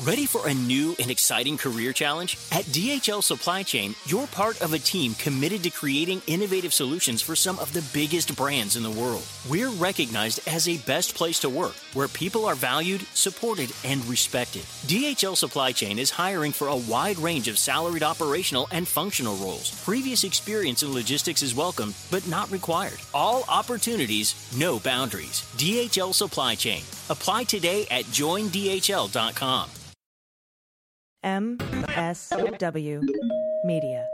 Ready for a new and exciting career challenge? At DHL Supply Chain, you're part of a team committed to creating innovative solutions for some of the biggest brands in the world. We're recognized as a best place to work, where people are valued, supported, and respected. DHL Supply Chain is hiring for a wide range of salaried operational and functional roles. Previous experience in logistics is welcome, but not required. All opportunities, no boundaries. DHL Supply Chain. Apply today at joindhl.com. MSW Media.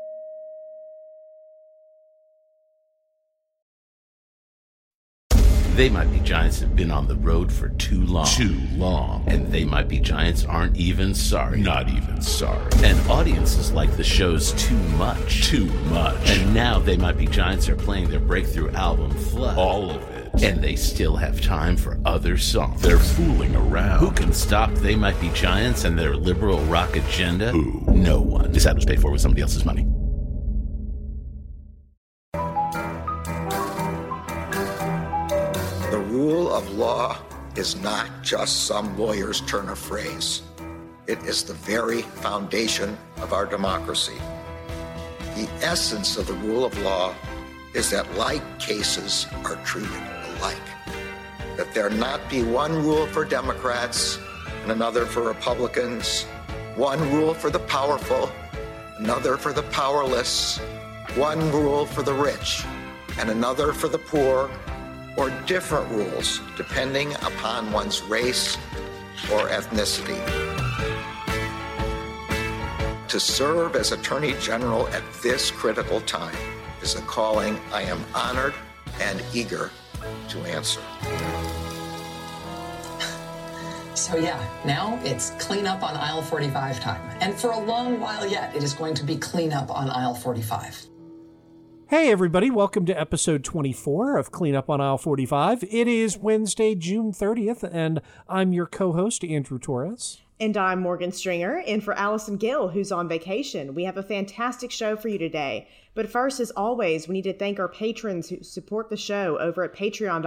They Might Be Giants have been on the road for too long. And They Might Be Giants aren't even sorry. Not even sorry. And audiences like the shows too much. And now They Might Be Giants are playing their breakthrough album, Flood. All of it. And they still have time for other songs. They're fooling around. Who can stop They Might Be Giants and their liberal rock agenda? Who? No one. This ad was paid for with somebody else's money. The rule of law is not just some lawyer's turn of phrase. It is the very foundation of our democracy. The essence of the rule of law is that like cases are treated alike. That there not be one rule for Democrats and another for Republicans, one rule for the powerful, another for the powerless, one rule for the rich and another for the poor, or different rules depending upon one's race or ethnicity. To serve as Attorney General at this critical time is a calling I am honored and eager to answer. So yeah, now it's clean up on aisle 45 time. And for a long while yet, it is going to be clean up on aisle 45. Hey everybody, welcome to episode 24 of Clean Up on Aisle 45. It is Wednesday, June 30th, and I'm your co-host, Andrew Torres. And I'm Morgan Stringer, and for Allison Gill, who's on vacation. We have a fantastic show for you today. But first, as always, we need to thank our patrons who support the show over at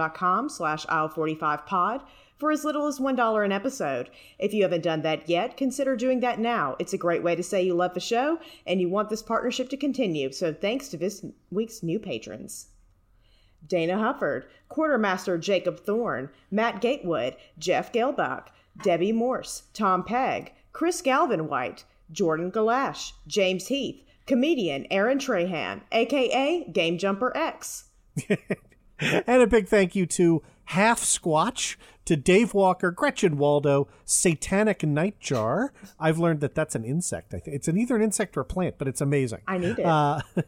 patreon.com/aisle45pod for as little as $1 an episode. If you haven't done that yet, consider doing that now. It's a great way to say you love the show and you want this partnership to continue. So thanks to this week's new patrons: Dana Hufford, Quartermaster Jacob Thorne, Matt Gatewood, Jeff Gelbach, Debbie Morse, Tom Pegg, Chris Galvin White, Jordan Galash, James Heath, comedian Aaron Trahan, a.k.a. Game Jumper X. And a big thank you to Half Squatch, to Dave Walker, Gretchen Waldo, Satanic Nightjar. I've learned that that's an insect. I think it's either an insect or a plant, but it's amazing. I need it.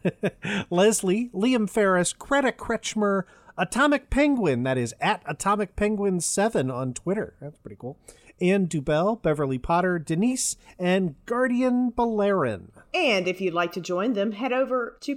Leslie, Liam Ferris, Greta Kretschmer, Atomic Penguin, that is at Atomic Penguin 7 on Twitter. That's pretty cool. Ann Dubell, Beverly Potter, Denise, and Guardian Balerin. And if you'd like to join them, head over to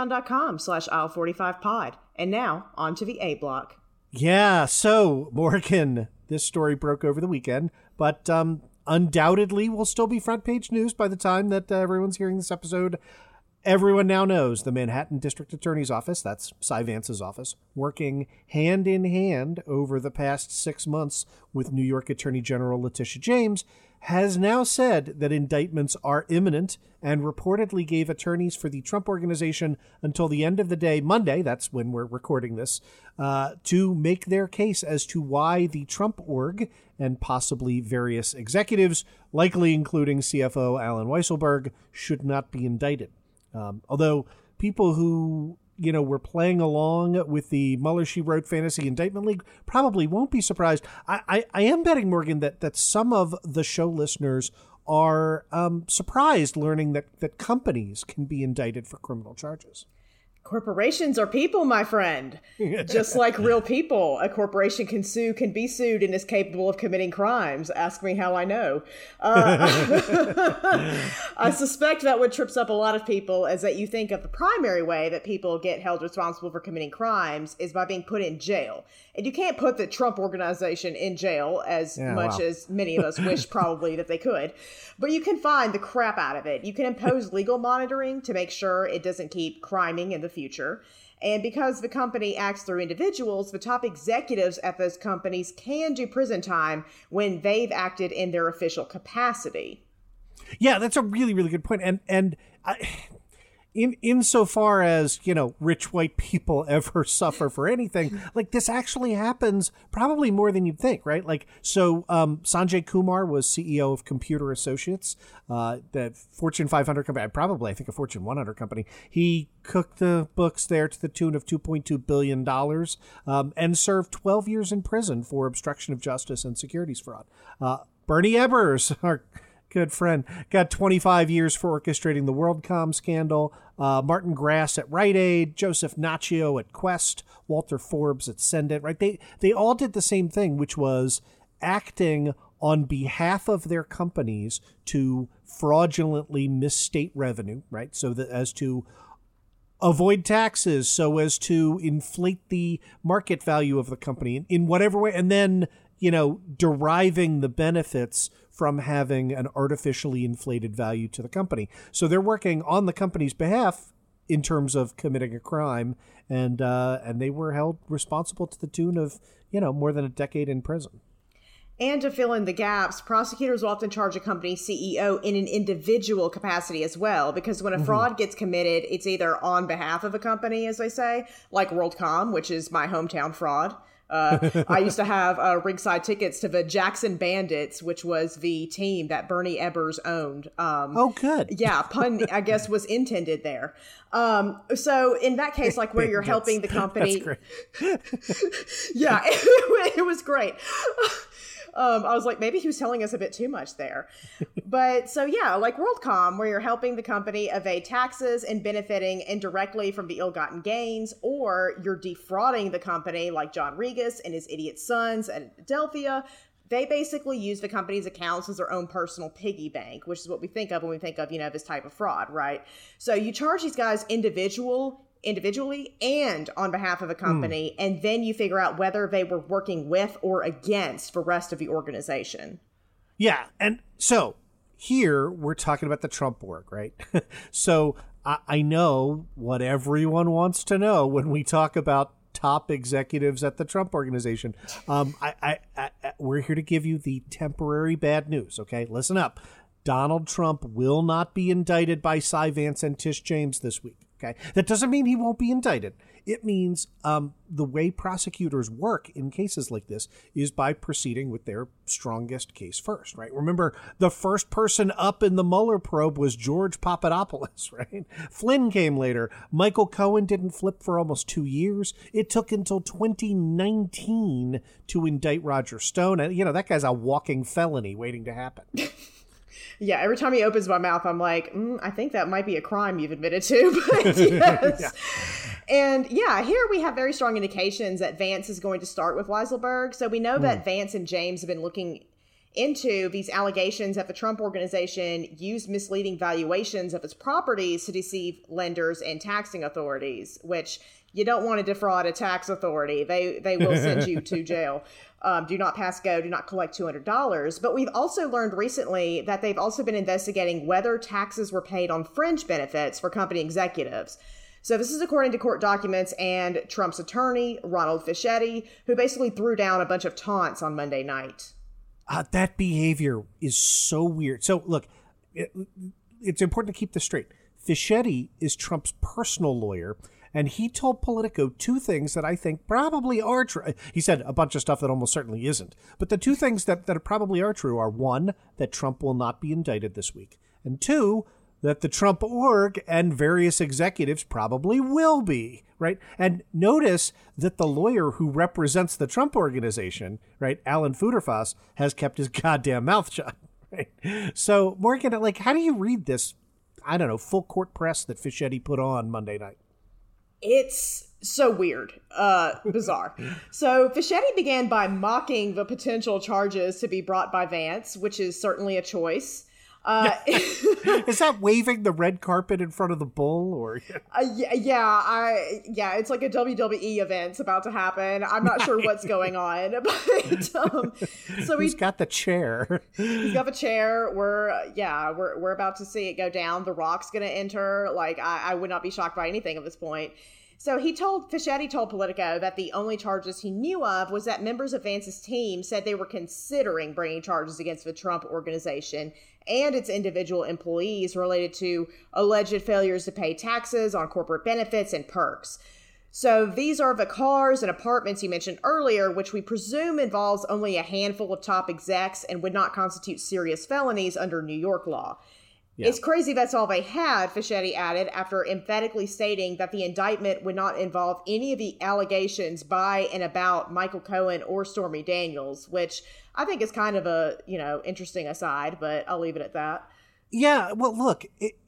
patreon.com/aisle45pod. And now, on to the A block. Yeah, so, Morgan, this story broke over the weekend, but undoubtedly will still be front page news by the time that everyone's hearing this episode. Everyone now knows the Manhattan District Attorney's Office, that's Cy Vance's office, working hand in hand over the past 6 months with New York Attorney General Letitia James, has now said that indictments are imminent and reportedly gave attorneys for the Trump Organization until the end of the day, Monday, that's when we're recording this, to make their case as to why the Trump Org and possibly various executives, likely including CFO Alan Weisselberg, should not be indicted. Although people who, were playing along with the Mueller, She Wrote Fantasy Indictment League probably won't be surprised. I am betting, Morgan, that some of the show listeners are surprised learning that companies can be indicted for criminal charges. Corporations are people, my friend. Just like real people, a corporation can be sued, and is capable of committing crimes. Ask me how I know. I suspect that what trips up a lot of people is that you think of the primary way that people get held responsible for committing crimes is by being put in jail. And you can't put the Trump Organization in jail as much as many of us wish probably that they could. But you can find the crap out of it. You can impose legal monitoring to make sure it doesn't keep criming in the future. And because the company acts through individuals, the top executives at those companies can do prison time when they've acted in their official capacity. Yeah, that's a really, really good point. And insofar as, rich white people ever suffer for anything, like this actually happens probably more than you'd think, right? Like, so Sanjay Kumar was CEO of Computer Associates, the Fortune 500 company, probably, I think, a Fortune 100 company. He cooked the books there to the tune of $2.2 billion and served 12 years in prison for obstruction of justice and securities fraud. Bernie Ebbers, our good friend, got 25 years for orchestrating the WorldCom scandal. Martin Grass at Rite Aid, Joseph Naccio at Quest, Walter Forbes at Sendit, right? They all did the same thing, which was acting on behalf of their companies to fraudulently misstate revenue, right? So that as to avoid taxes, so as to inflate the market value of the company in whatever way, and then, deriving the benefits from having an artificially inflated value to the company. So they're working on the company's behalf in terms of committing a crime, and they were held responsible to the tune of, more than a decade in prison. And to fill in the gaps, prosecutors will often charge a company CEO in an individual capacity as well, because when a fraud gets committed, it's either on behalf of a company, as they say, like WorldCom, which is my hometown fraud. I used to have ringside tickets to the Jackson Bandits, which was the team that Bernie Ebbers owned. Oh, good. Yeah, pun, I guess, was intended there. So in that case, like where you're helping the company. That's great. Yeah, it was great. I was like, maybe he was telling us a bit too much there. But so, yeah, like WorldCom, where you're helping the company evade taxes and benefiting indirectly from the ill-gotten gains, or you're defrauding the company like John Regas and his idiot sons at Adelphia. They basically use the company's accounts as their own personal piggy bank, which is what we think of when we think of, this type of fraud, right? So you charge these guys individually and on behalf of a company, and then you figure out whether they were working with or against the rest of the organization. Yeah, and so here we're talking about the Trump org, right? So I know what everyone wants to know when we talk about top executives at the Trump organization. We're here to give you the temporary bad news, okay? Listen up. Donald Trump will not be indicted by Cy Vance and Tish James this week. Okay, that doesn't mean he won't be indicted. It means the way prosecutors work in cases like this is by proceeding with their strongest case first, right? Remember, the first person up in the Mueller probe was George Papadopoulos, right? Flynn came later. Michael Cohen didn't flip for almost 2 years. It took until 2019 to indict Roger Stone. And, that guy's a walking felony waiting to happen. Yeah, every time he opens my mouth, I'm like, I think that might be a crime you've admitted to. But yes. Yeah. And yeah, here we have very strong indications that Vance is going to start with Weisselberg. So we know that Vance and James have been looking into these allegations that the Trump organization used misleading valuations of its properties to deceive lenders and taxing authorities, which you don't want to defraud a tax authority. They will send you to jail. Do not pass go, do not collect $200. But we've also learned recently that they've also been investigating whether taxes were paid on fringe benefits for company executives. So this is according to court documents and Trump's attorney, Ronald Fischetti, who basically threw down a bunch of taunts on Monday night. That behavior is so weird. So look, it's important to keep this straight. Fischetti is Trump's personal lawyer, and he told Politico two things that I think probably are true. He said a bunch of stuff that almost certainly isn't. But the two things that probably are true are, one, that Trump will not be indicted this week, and two, that the Trump org and various executives probably will be, right? And notice that the lawyer who represents the Trump organization, right, Alan Futerfas, has kept his goddamn mouth shut, right? So, Morgan, how do you read this, full court press that Fischetti put on Monday night? It's so weird, bizarre. So Fischetti began by mocking the potential charges to be brought by Vance, which is certainly a choice. Is that waving the red carpet in front of the bull, or? Yeah, it's like a WWE event's about to happen. I'm not sure what's going on, but so he's got the chair. He's got the chair. We're about to see it go down. The Rock's going to enter. Like, I would not be shocked by anything at this point. So Fischetti told Politico that the only charges he knew of was that members of Vance's team said they were considering bringing charges against the Trump organization and its individual employees related to alleged failures to pay taxes on corporate benefits and perks. So these are the cars and apartments you mentioned earlier, which we presume involves only a handful of top execs and would not constitute serious felonies under New York law. Yeah. It's crazy that's all they had, Fischetti added, after emphatically stating that the indictment would not involve any of the allegations by and about Michael Cohen or Stormy Daniels, which I think is kind of a, interesting aside, but I'll leave it at that. Yeah, well, look,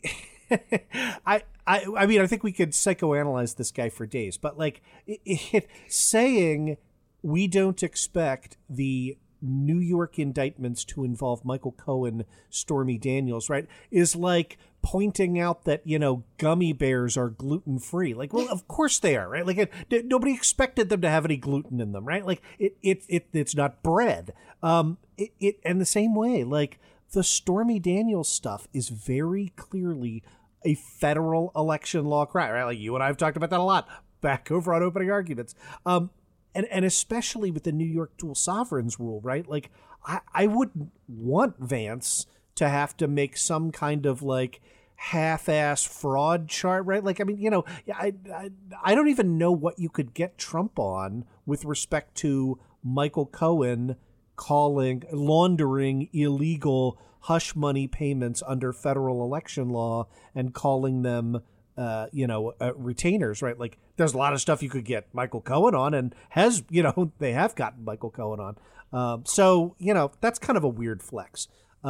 I mean, I think we could psychoanalyze this guy for days, but saying we don't expect the New York indictments to involve Michael Cohen, Stormy Daniels, right, is like pointing out that, gummy bears are gluten-free. Like, well, of course they are, right? Like, nobody expected them to have any gluten in them, right? Like, it's not bread. And the same way, like, the Stormy Daniels stuff is very clearly a federal election law crime, right? Like, you and I have talked about that a lot back over on Opening Arguments. And especially with the New York dual sovereigns rule, right? Like, I wouldn't want Vance to have to make some kind of like half-ass fraud chart, right? Like, I mean, I don't even know what you could get Trump on with respect to Michael Cohen laundering illegal hush money payments under federal election law and calling them retainers, right? Like, there's a lot of stuff you could get Michael Cohen on, and they have gotten Michael Cohen on. So that's kind of a weird flex.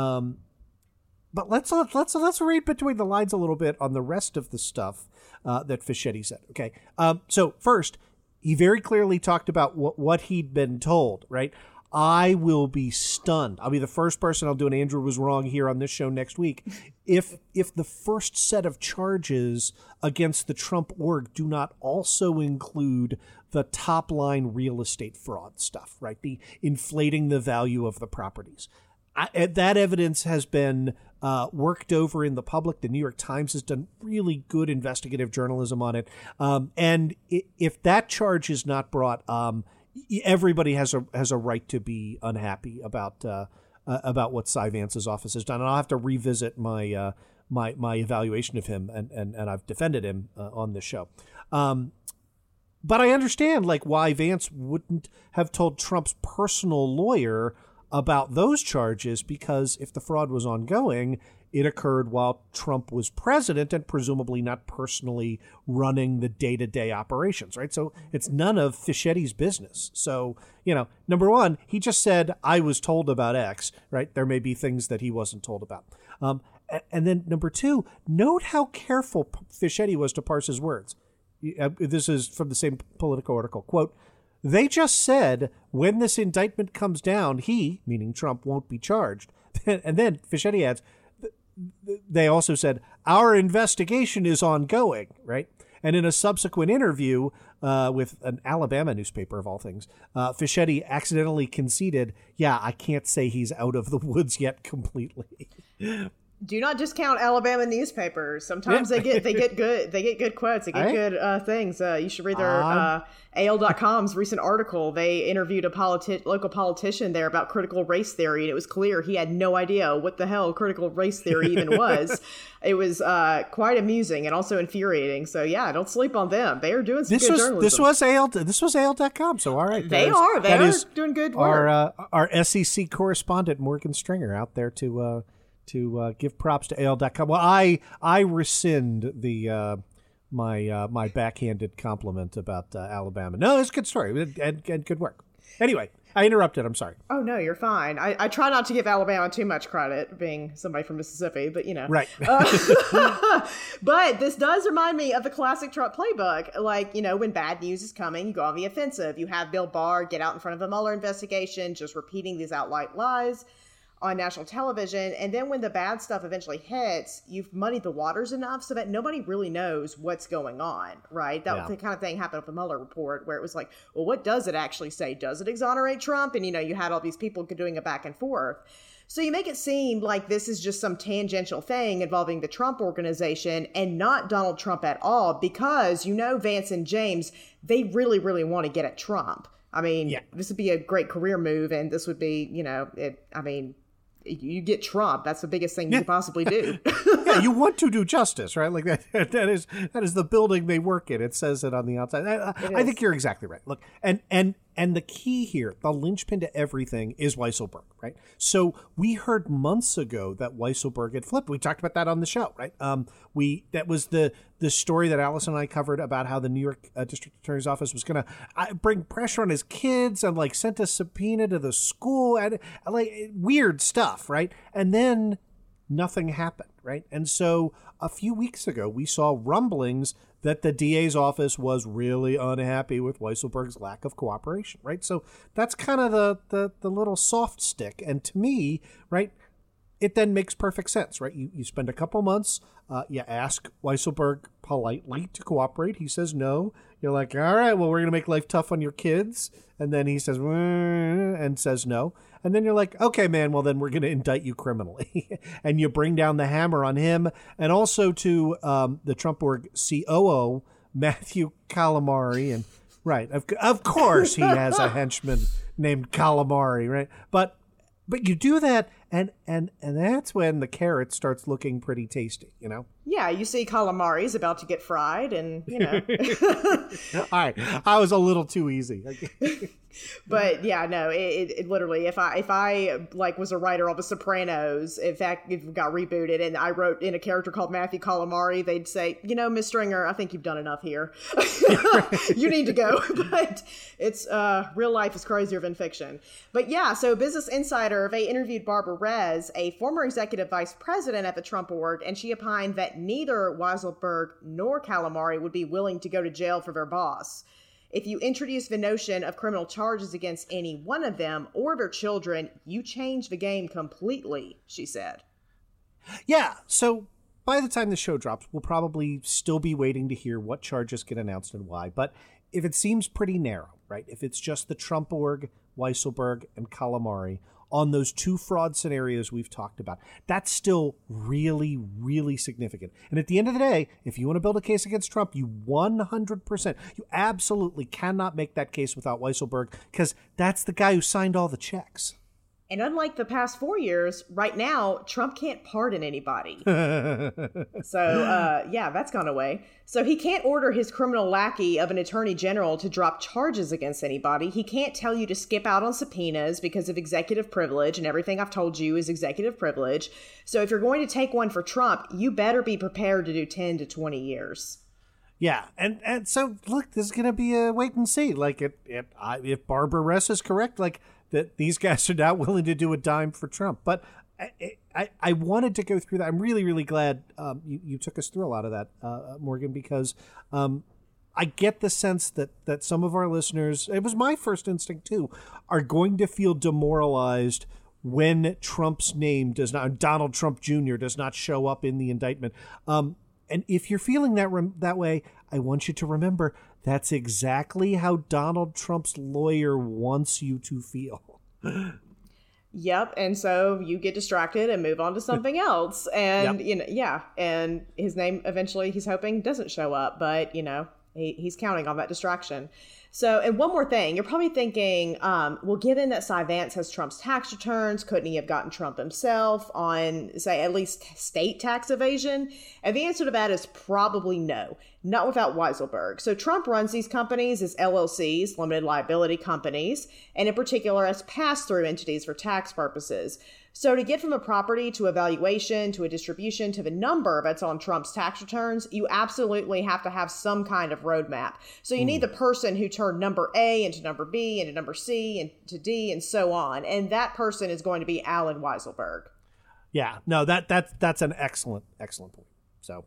But let's read between the lines a little bit on the rest of the stuff that Fischetti said. Okay. So first, he very clearly talked about what he'd been told, right? I will be stunned. I'll be the first person I'll do an Andrew Was Wrong here on this show next week. If the first set of charges against the Trump org do not also include the top line real estate fraud stuff, right? The inflating the value of the properties. That evidence has been worked over in the public. The New York Times has done really good investigative journalism on it. And if that charge is not brought, everybody has a right to be unhappy about what Cy Vance's office has done, and I'll have to revisit my my evaluation of him, and I've defended him on this show. But I understand why Vance wouldn't have told Trump's personal lawyer about those charges, because if the fraud was ongoing, it occurred while Trump was president and presumably not personally running the day-to-day operations, right? So it's none of Fischetti's business. So, number one, he just said, I was told about X, right? There may be things that he wasn't told about. And then number two, note how careful Fischetti was to parse his words. This is from the same Politico article. Quote, they just said when this indictment comes down, he, meaning Trump, won't be charged. And then Fischetti adds, they also said, our investigation is ongoing, right? And in a subsequent interview with an Alabama newspaper, of all things, Fischetti accidentally conceded, I can't say he's out of the woods yet completely. Do not discount Alabama newspapers. Sometimes they get good quotes. They get good things. You should read their AL.com's recent article. They interviewed a local politician there about critical race theory, and it was clear he had no idea what the hell critical race theory even was. It was quite amusing and also infuriating. So don't sleep on them. They are doing some good journalism. This was AL.com. So all right, they are doing good work. Our SEC correspondent Morgan Stringer out there to give props to AL.com. Well, I rescind the my backhanded compliment about Alabama. No, it's a good story and good work. Anyway, I interrupted. I'm sorry. Oh, no, you're fine. I try not to give Alabama too much credit, being somebody from Mississippi, but Right. But this does remind me of the classic Trump playbook. When bad news is coming, you go on the offensive. You have Bill Barr get out in front of a Mueller investigation, just repeating these outright lies. on national television. And then when the bad stuff eventually hits, you've muddied the waters enough so that nobody really knows what's going on, right? That the kind of thing happened with the Mueller report, where it was like, well, what does it actually say? Does it exonerate Trump? And, you had all these people doing a back and forth. So you make it seem like this is just some tangential thing involving the Trump organization and not Donald Trump at all, because, Vance and James, they really, really want to get at Trump. I mean, this would be a great career move, and this would be, you get Trump. That's the biggest thing you could possibly do. You want to do justice, right? Like that is the building they work in. It says it on the outside. I think you're exactly right. Look, and the key here, the linchpin to everything, is Weisselberg, right? So we heard months ago that Weisselberg had flipped. We talked about that on the show, right? That was the story that Allison and I covered about how the New York District Attorney's Office was going to bring pressure on his kids and sent a subpoena to the school and weird stuff, right? And then nothing happened, right? And so a few weeks ago, we saw rumblings that the DA's office was really unhappy with Weisselberg's lack of cooperation, right? So that's kind of the little soft stick. And to me, right, it then makes perfect sense, right? You spend a couple months, you ask Weisselberg politely to cooperate. He says no. You're like, all right, well, we're going to make life tough on your kids. And then he says, and says no. And then you're like, okay, man, well, then we're going to indict you criminally. And you bring down the hammer on him. And also to the Trump org COO, Matthew Calamari. And right, of course he has a henchman named Calamari, right? But you do that, and that's when the carrot starts looking pretty tasty, Yeah, you see calamari's about to get fried, and All right, I was a little too easy. But yeah, no, it literally, if I was a writer of The Sopranos, in fact, if it got rebooted and I wrote in a character called Matthew Calamari, they'd say, Miss Stringer, I think you've done enough here. You need to go. But it's real life is crazier than fiction. But yeah, so Business Insider, they interviewed Barbara Rez, a former executive vice president at the Trump org, and she opined that neither Weisselberg nor Calamari would be willing to go to jail for their boss. If you introduce the notion of criminal charges against any one of them or their children, you change the game completely, she said. Yeah, so by the time the show drops, we'll probably still be waiting to hear what charges get announced and why. But if it seems pretty narrow, right, if it's just the Trump org, Weisselberg, and Calamari on those two fraud scenarios we've talked about, that's still really, really significant. And at the end of the day, if you want to build a case against Trump, you 100%, you absolutely cannot make that case without Weisselberg, because that's the guy who signed all the checks. And unlike the past 4 years, right now, Trump can't pardon anybody. So, that's gone away. So he can't order his criminal lackey of an attorney general to drop charges against anybody. He can't tell you to skip out on subpoenas because of executive privilege, and everything I've told you is executive privilege. So if you're going to take one for Trump, you better be prepared to do 10 to 20 years. Yeah, and so, look, this is going to be a wait and see. If Barbara Rez is correct, that these guys are not willing to do a dime for Trump. But I wanted to go through that. I'm really, really glad you took us through a lot of that, Morgan, because I get the sense that some of our listeners, it was my first instinct too, are going to feel demoralized when Trump's name Donald Trump Jr. does not show up in the indictment. And if you're feeling that way, I want you to remember that's exactly how Donald Trump's lawyer wants you to feel. Yep. And so you get distracted and move on to something else. And, and his name eventually, he's hoping, doesn't show up. But, he's counting on that distraction. So, and one more thing, you're probably thinking, well, given that Cy Vance has Trump's tax returns, couldn't he have gotten Trump himself on, say, at least state tax evasion? And the answer to that is probably no, not without Weisselberg. So Trump runs these companies as LLCs, limited liability companies, and in particular as pass-through entities for tax purposes. So to get from a property to a valuation to a distribution to the number that's on Trump's tax returns, you absolutely have to have some kind of roadmap. So you need the person who turned number A into number B into number C into D and so on. And that person is going to be Alan Weisselberg. Yeah, no, that's an excellent point. So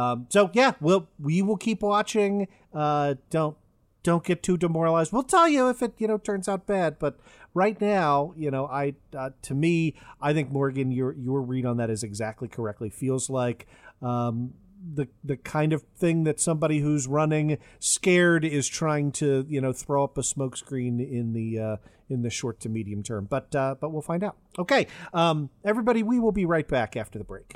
we will keep watching. Don't get too demoralized. We'll tell you if it turns out bad, but right now, to me, I think, Morgan, your read on that is exactly correctly. Feels like the kind of thing that somebody who's running scared is trying to, throw up a smokescreen in the short to medium term. But we'll find out. Okay, everybody, we will be right back after the break.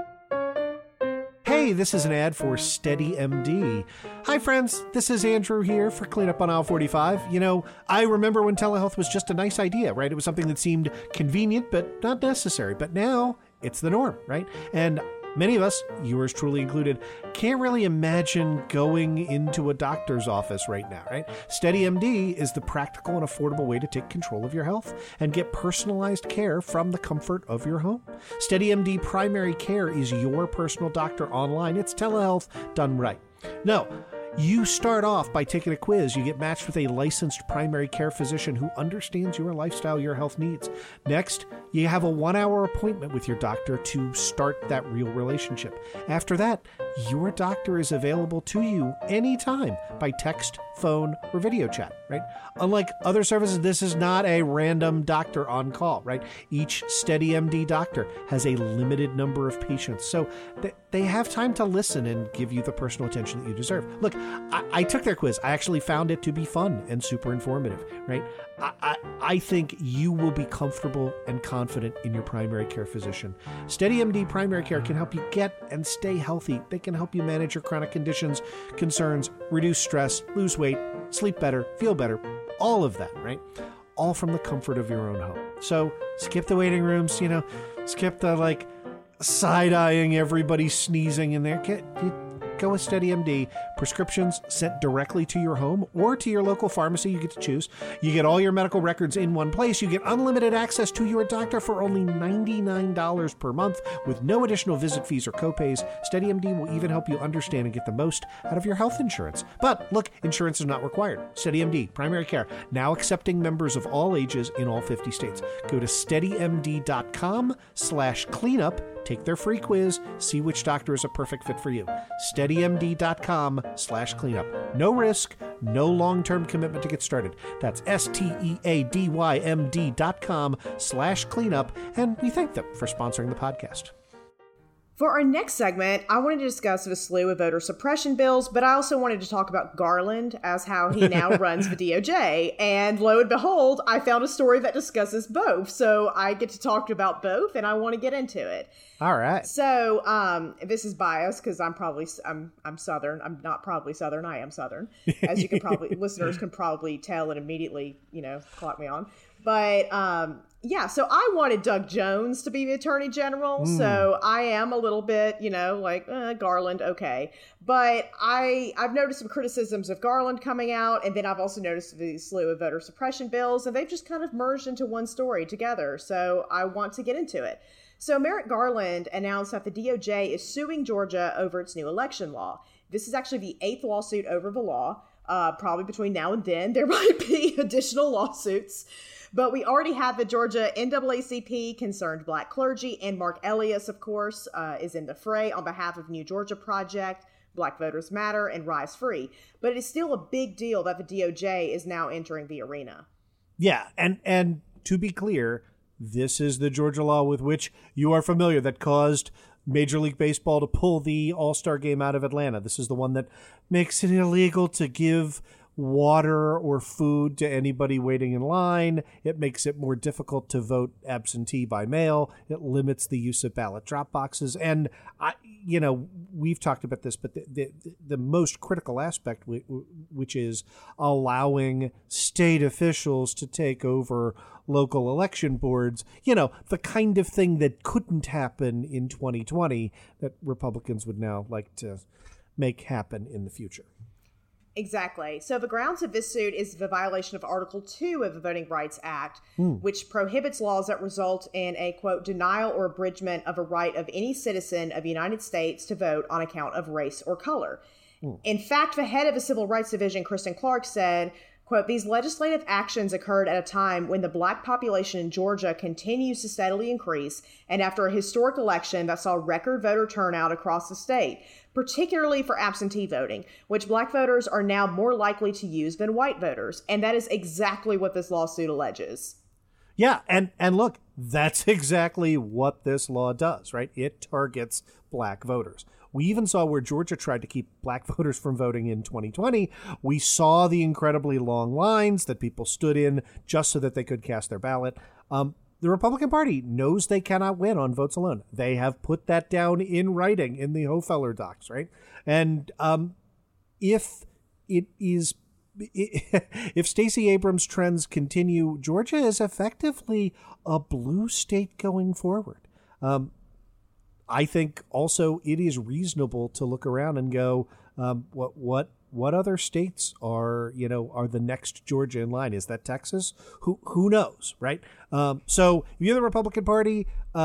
Hey, this is an ad for SteadyMD. Hi, friends. This is Andrew here for Cleanup on Aisle 45. I remember when telehealth was just a nice idea, right? It was something that seemed convenient, but not necessary. But now it's the norm, right? And many of us, yours truly included, can't really imagine going into a doctor's office right now, right? SteadyMD is the practical and affordable way to take control of your health and get personalized care from the comfort of your home. SteadyMD Primary Care is your personal doctor online. It's telehealth done right. No, you start off by taking a quiz. You get matched with a licensed primary care physician who understands your lifestyle, your health needs. Next, you have a 1-hour appointment with your doctor to start that real relationship. After that, your doctor is available to you anytime by text, phone, or video chat, right? Unlike other services, this is not a random doctor on call, right? Each SteadyMD doctor has a limited number of patients, so they have time to listen and give you the personal attention that you deserve. Look, I took their quiz. I actually found it to be fun and super informative, right? I think you will be comfortable and confident in your primary care physician. SteadyMD Primary Care can help you get and stay healthy. They can help you manage your chronic conditions, concerns, reduce stress, lose weight, sleep better, feel better, all of that, right? All from the comfort of your own home. So skip the waiting rooms, skip the side-eyeing everybody sneezing in there. Go with SteadyMD. Prescriptions sent directly to your home or to your local pharmacy. You get to choose. You get all your medical records in one place. You get unlimited access to your doctor for only $99 per month with no additional visit fees or copays. SteadyMD will even help you understand and get the most out of your health insurance. But look, insurance is not required. SteadyMD Primary Care, now accepting members of all ages in all 50 states. Go to SteadyMD.com/cleanup. Take their free quiz, see which doctor is a perfect fit for you. SteadyMD.com/cleanup. No risk, no long-term commitment to get started. That's SteadyMD.com/cleanup. And we thank them for sponsoring the podcast. For our next segment, I wanted to discuss a slew of voter suppression bills, but I also wanted to talk about Garland as how he now runs the DOJ. And lo and behold, I found a story that discusses both. So I get to talk about both, and I want to get into it. All right. So this is biased because I'm Southern. I'm not probably Southern. I am Southern, as you can probably listeners can probably tell and immediately clock me on. But yeah, so I wanted Doug Jones to be the Attorney General. So I am a little bit, Garland, okay. But I've noticed some criticisms of Garland coming out, and then I've also noticed the slew of voter suppression bills, and they've just kind of merged into one story together. So I want to get into it. So Merrick Garland announced that the DOJ is suing Georgia over its new election law. This is actually the 8th lawsuit over the law. Probably between now and then, there might be additional lawsuits. But we already have the Georgia NAACP concerned Black clergy, and Mark Elias, of course, is in the fray on behalf of New Georgia Project, Black Voters Matter, and Rise Free. But it is still a big deal that the DOJ is now entering the arena. Yeah, and to be clear, this is the Georgia law with which you are familiar that caused Major League Baseball to pull the All-Star game out of Atlanta. This is the one that makes it illegal to give water or food to anybody waiting in line. It makes it more difficult to vote absentee by mail. It limits the use of ballot drop boxes. And, we've talked about this, but the most critical aspect, which is allowing state officials to take over local election boards, the kind of thing that couldn't happen in 2020 that Republicans would now like to make happen in the future. Exactly. So the grounds of this suit is the violation of Article 2 of the Voting Rights Act, which prohibits laws that result in a, quote, denial or abridgment of a right of any citizen of the United States to vote on account of race or color. In fact, the head of the Civil Rights Division, Kristen Clark, said, quote, these legislative actions occurred at a time when the Black population in Georgia continues to steadily increase, and after a historic election that saw record voter turnout across the state, particularly for absentee voting, which Black voters are now more likely to use than white voters. And that is exactly what this lawsuit alleges. Yeah, and look, that's exactly what this law does, right? It targets black voters. We even saw where Georgia tried to keep black voters from voting in 2020. We saw the incredibly long lines that people stood in just so that they could cast their ballot. The Republican Party knows they cannot win on votes alone. They have put that down in writing in the Hofeller docs, right? And if Stacey Abrams' trends continue, Georgia is effectively a blue state going forward. I think also it is reasonable to look around and go, what other states are the next Georgia in line? Is that Texas? Who knows, right? So if you're the Republican Party,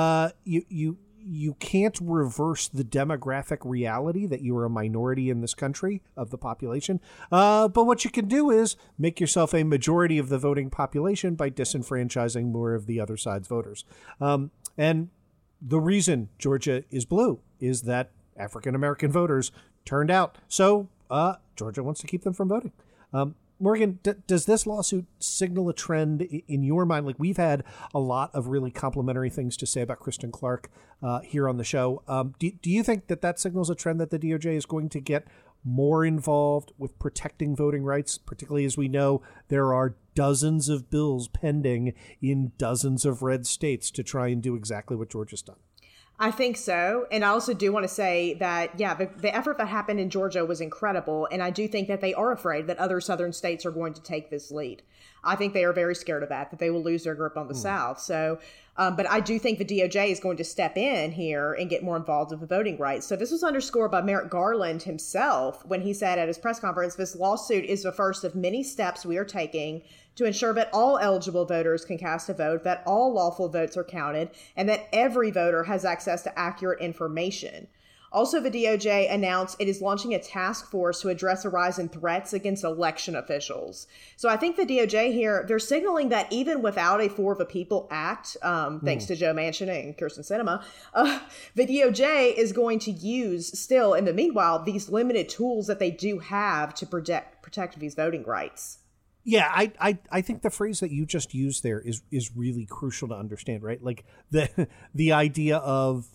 you can't reverse the demographic reality that you are a minority in this country of the population. But what you can do is make yourself a majority of the voting population by disenfranchising more of the other side's voters. And the reason Georgia is blue is that African-American voters turned out. So Georgia wants to keep them from voting. Morgan, does this lawsuit signal a trend in your mind? Like, we've had a lot of really complimentary things to say about Kristen Clark here on the show. Do you think that signals a trend that the DOJ is going to get more involved with protecting voting rights, particularly as we know there are dozens of bills pending in dozens of red states to try and do exactly what Georgia's done? I think so. And I also do want to say that, the effort that happened in Georgia was incredible. And I do think that they are afraid that other southern states are going to take this lead. I think they are very scared of that they will lose their grip on the South. So, but I do think the DOJ is going to step in here and get more involved with the voting rights. So this was underscored by Merrick Garland himself when he said at his press conference, "This lawsuit is the first of many steps we are taking to ensure that all eligible voters can cast a vote, that all lawful votes are counted, and that every voter has access to accurate information." Also, the DOJ announced it is launching a task force to address a rise in threats against election officials. So I think the DOJ here, they're signaling that even without a For the People Act, thanks to Joe Manchin and Kyrsten Sinema, the DOJ is going to use still, in the meanwhile, these limited tools that they do have to protect these voting rights. Yeah, I think the phrase that you just used there is really crucial to understand, right? Like the idea of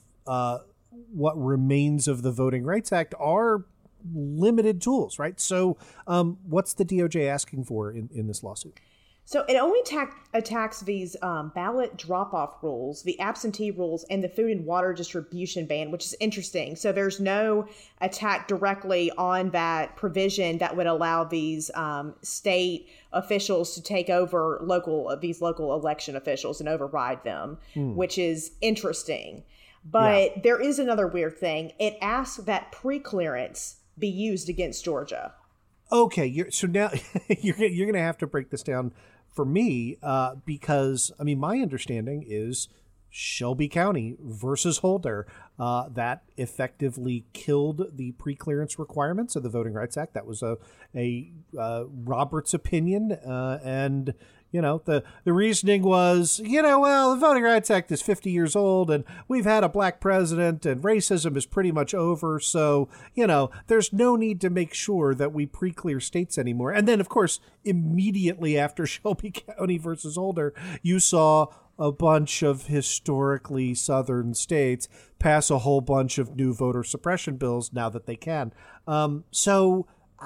what remains of the Voting Rights Act are limited tools, right? So what's the DOJ asking for in this lawsuit? So it only attacks these ballot drop-off rules, the absentee rules, and the food and water distribution ban, which is interesting. So there's no attack directly on that provision that would allow these state officials to take over these local election officials and override them, which is interesting. But there is another weird thing. It asks that pre-clearance be used against Georgia. Okay, so now you're going to have to break this down for me because, I mean, my understanding is Shelby County versus Holder, that effectively killed the pre-clearance requirements of the Voting Rights Act. That was a Roberts opinion, and the reasoning was, the Voting Rights Act is 50 years old and we've had a black president and racism is pretty much over. So, there's no need to make sure that we pre-clear states anymore. And then, of course, immediately after Shelby County versus Holder, you saw a bunch of historically southern states pass a whole bunch of new voter suppression bills now that they can. So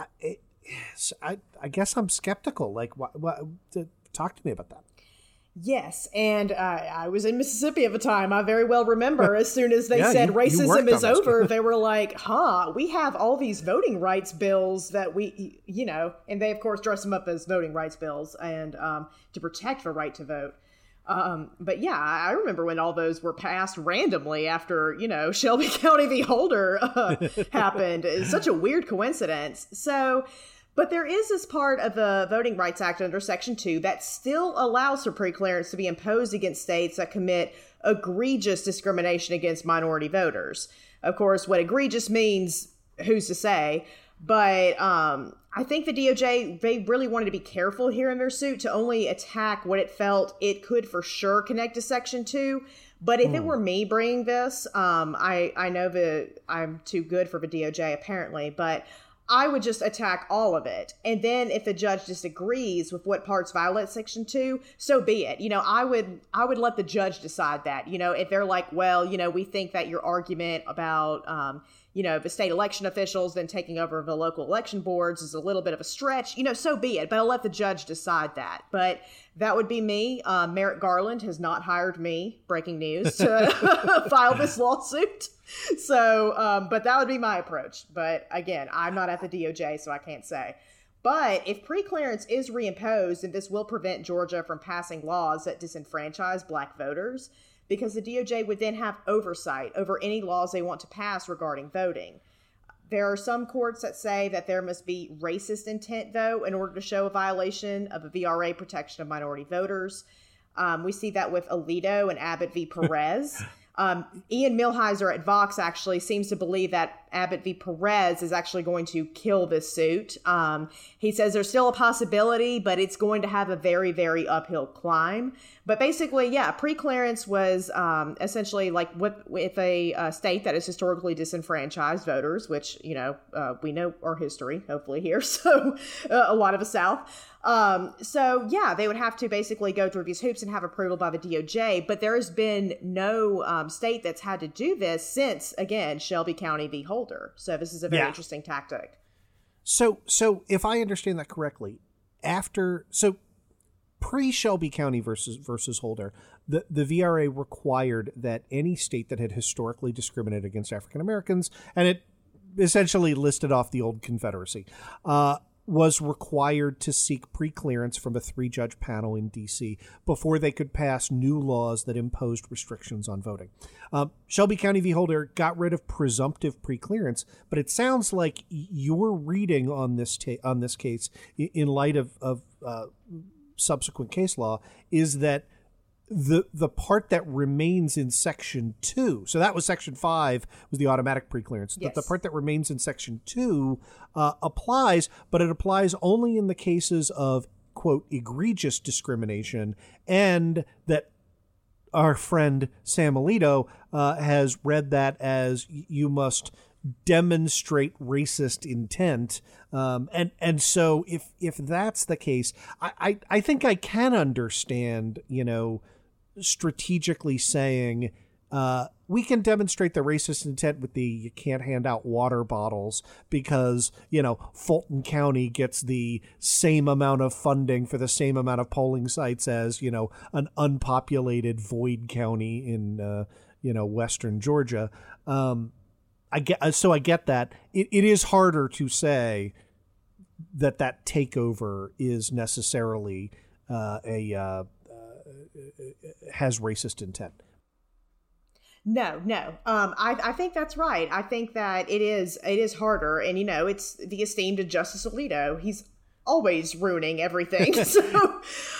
I guess I'm skeptical. Like, talk to me about that. Yes, and I was in Mississippi at the time. I very well remember as soon as they said racism is over, they were like, we have all these voting rights bills that we, and they, of course, dress them up as voting rights bills and to protect the right to vote. But yeah, I remember when all those were passed randomly after, Shelby County v. Holder happened. It's such a weird coincidence. So, but there is this part of the Voting Rights Act under Section 2 that still allows for pre-clearance to be imposed against states that commit egregious discrimination against minority voters. Of course, what egregious means, who's to say? But I think the DOJ, they really wanted to be careful here in their suit to only attack what it felt it could for sure connect to Section 2. But if it were me bringing this, I know that I'm too good for the DOJ apparently, but I would just attack all of it. And then if the judge disagrees with what parts violate Section 2, so be it. I would let the judge decide that. If they're like, well, we think that your argument about, the state election officials then taking over the local election boards is a little bit of a stretch, so be it. But I'll let the judge decide that. But that would be me. Merrick Garland has not hired me, breaking news, to file this lawsuit. So, but that would be my approach. But again, I'm not at the DOJ, so I can't say. But if preclearance is reimposed, then this will prevent Georgia from passing laws that disenfranchise Black voters, because the DOJ would then have oversight over any laws they want to pass regarding voting. There are some courts that say that there must be racist intent, though, in order to show a violation of a VRA protection of minority voters. We see that with Alito and Abbott v. Perez. Ian Millhiser at Vox actually seems to believe that Abbott v. Perez is actually going to kill this suit. He says there's still a possibility, but it's going to have a very, very uphill climb. But basically, preclearance was essentially like with a state that has historically disenfranchised voters, which, we know our history, hopefully here, so a lot of the South. They would have to basically go through these hoops and have approval by the DOJ, but there has been no state that's had to do this since, again, Shelby County v. Holder. So this is a very interesting tactic. So if I understand that correctly, pre-Shelby County versus Holder, the VRA required that any state that had historically discriminated against African Americans, and it essentially listed off the old Confederacy, was required to seek preclearance from a 3-judge panel in D.C. before they could pass new laws that imposed restrictions on voting. Shelby County v. Holder got rid of presumptive preclearance, but it sounds like your reading on this case, in light of subsequent case law, is that the part that remains in Section 2, so that was Section 5, was the automatic preclearance. Yes. The part that remains in Section 2 applies, but it applies only in the cases of, quote, egregious discrimination, and that our friend Sam Alito has read that as you must demonstrate racist intent. And so if that's the case, I think I can understand, strategically saying, we can demonstrate the racist intent with you can't hand out water bottles because, Fulton County gets the same amount of funding for the same amount of polling sites as, an unpopulated void county in, Western Georgia. I get that. It is harder to say that takeover is necessarily has racist intent. No. I think that's right. I think that it is harder. And, it's the esteemed Justice Alito. He's always ruining everything. So,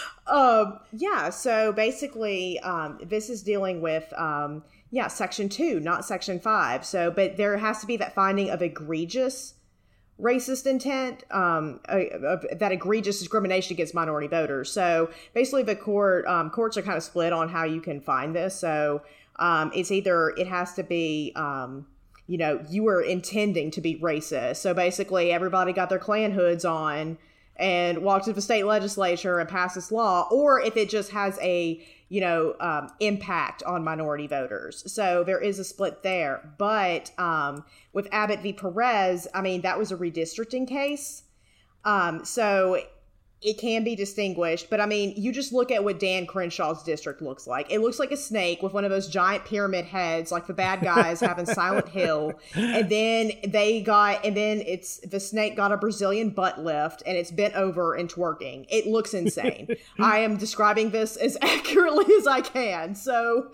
so basically, this is dealing with, Section 2, not Section 5. So, but there has to be that finding of egregious racist intent, that egregious discrimination against minority voters. So basically the courts are kind of split on how you can find this. So it's either, it has to be, you were intending to be racist. So basically everybody got their Klan hoods on and walked to the state legislature and passed this law, or if it just has a, impact on minority voters. So there is a split there. But with Abbott v. Perez, that was a redistricting case. So it can be distinguished. But you just look at what Dan Crenshaw's district looks like. It looks like a snake with one of those giant pyramid heads, like the bad guys have in Silent Hill. And then the snake got a Brazilian butt lift and it's bent over and twerking. It looks insane. I am describing this as accurately as I can. So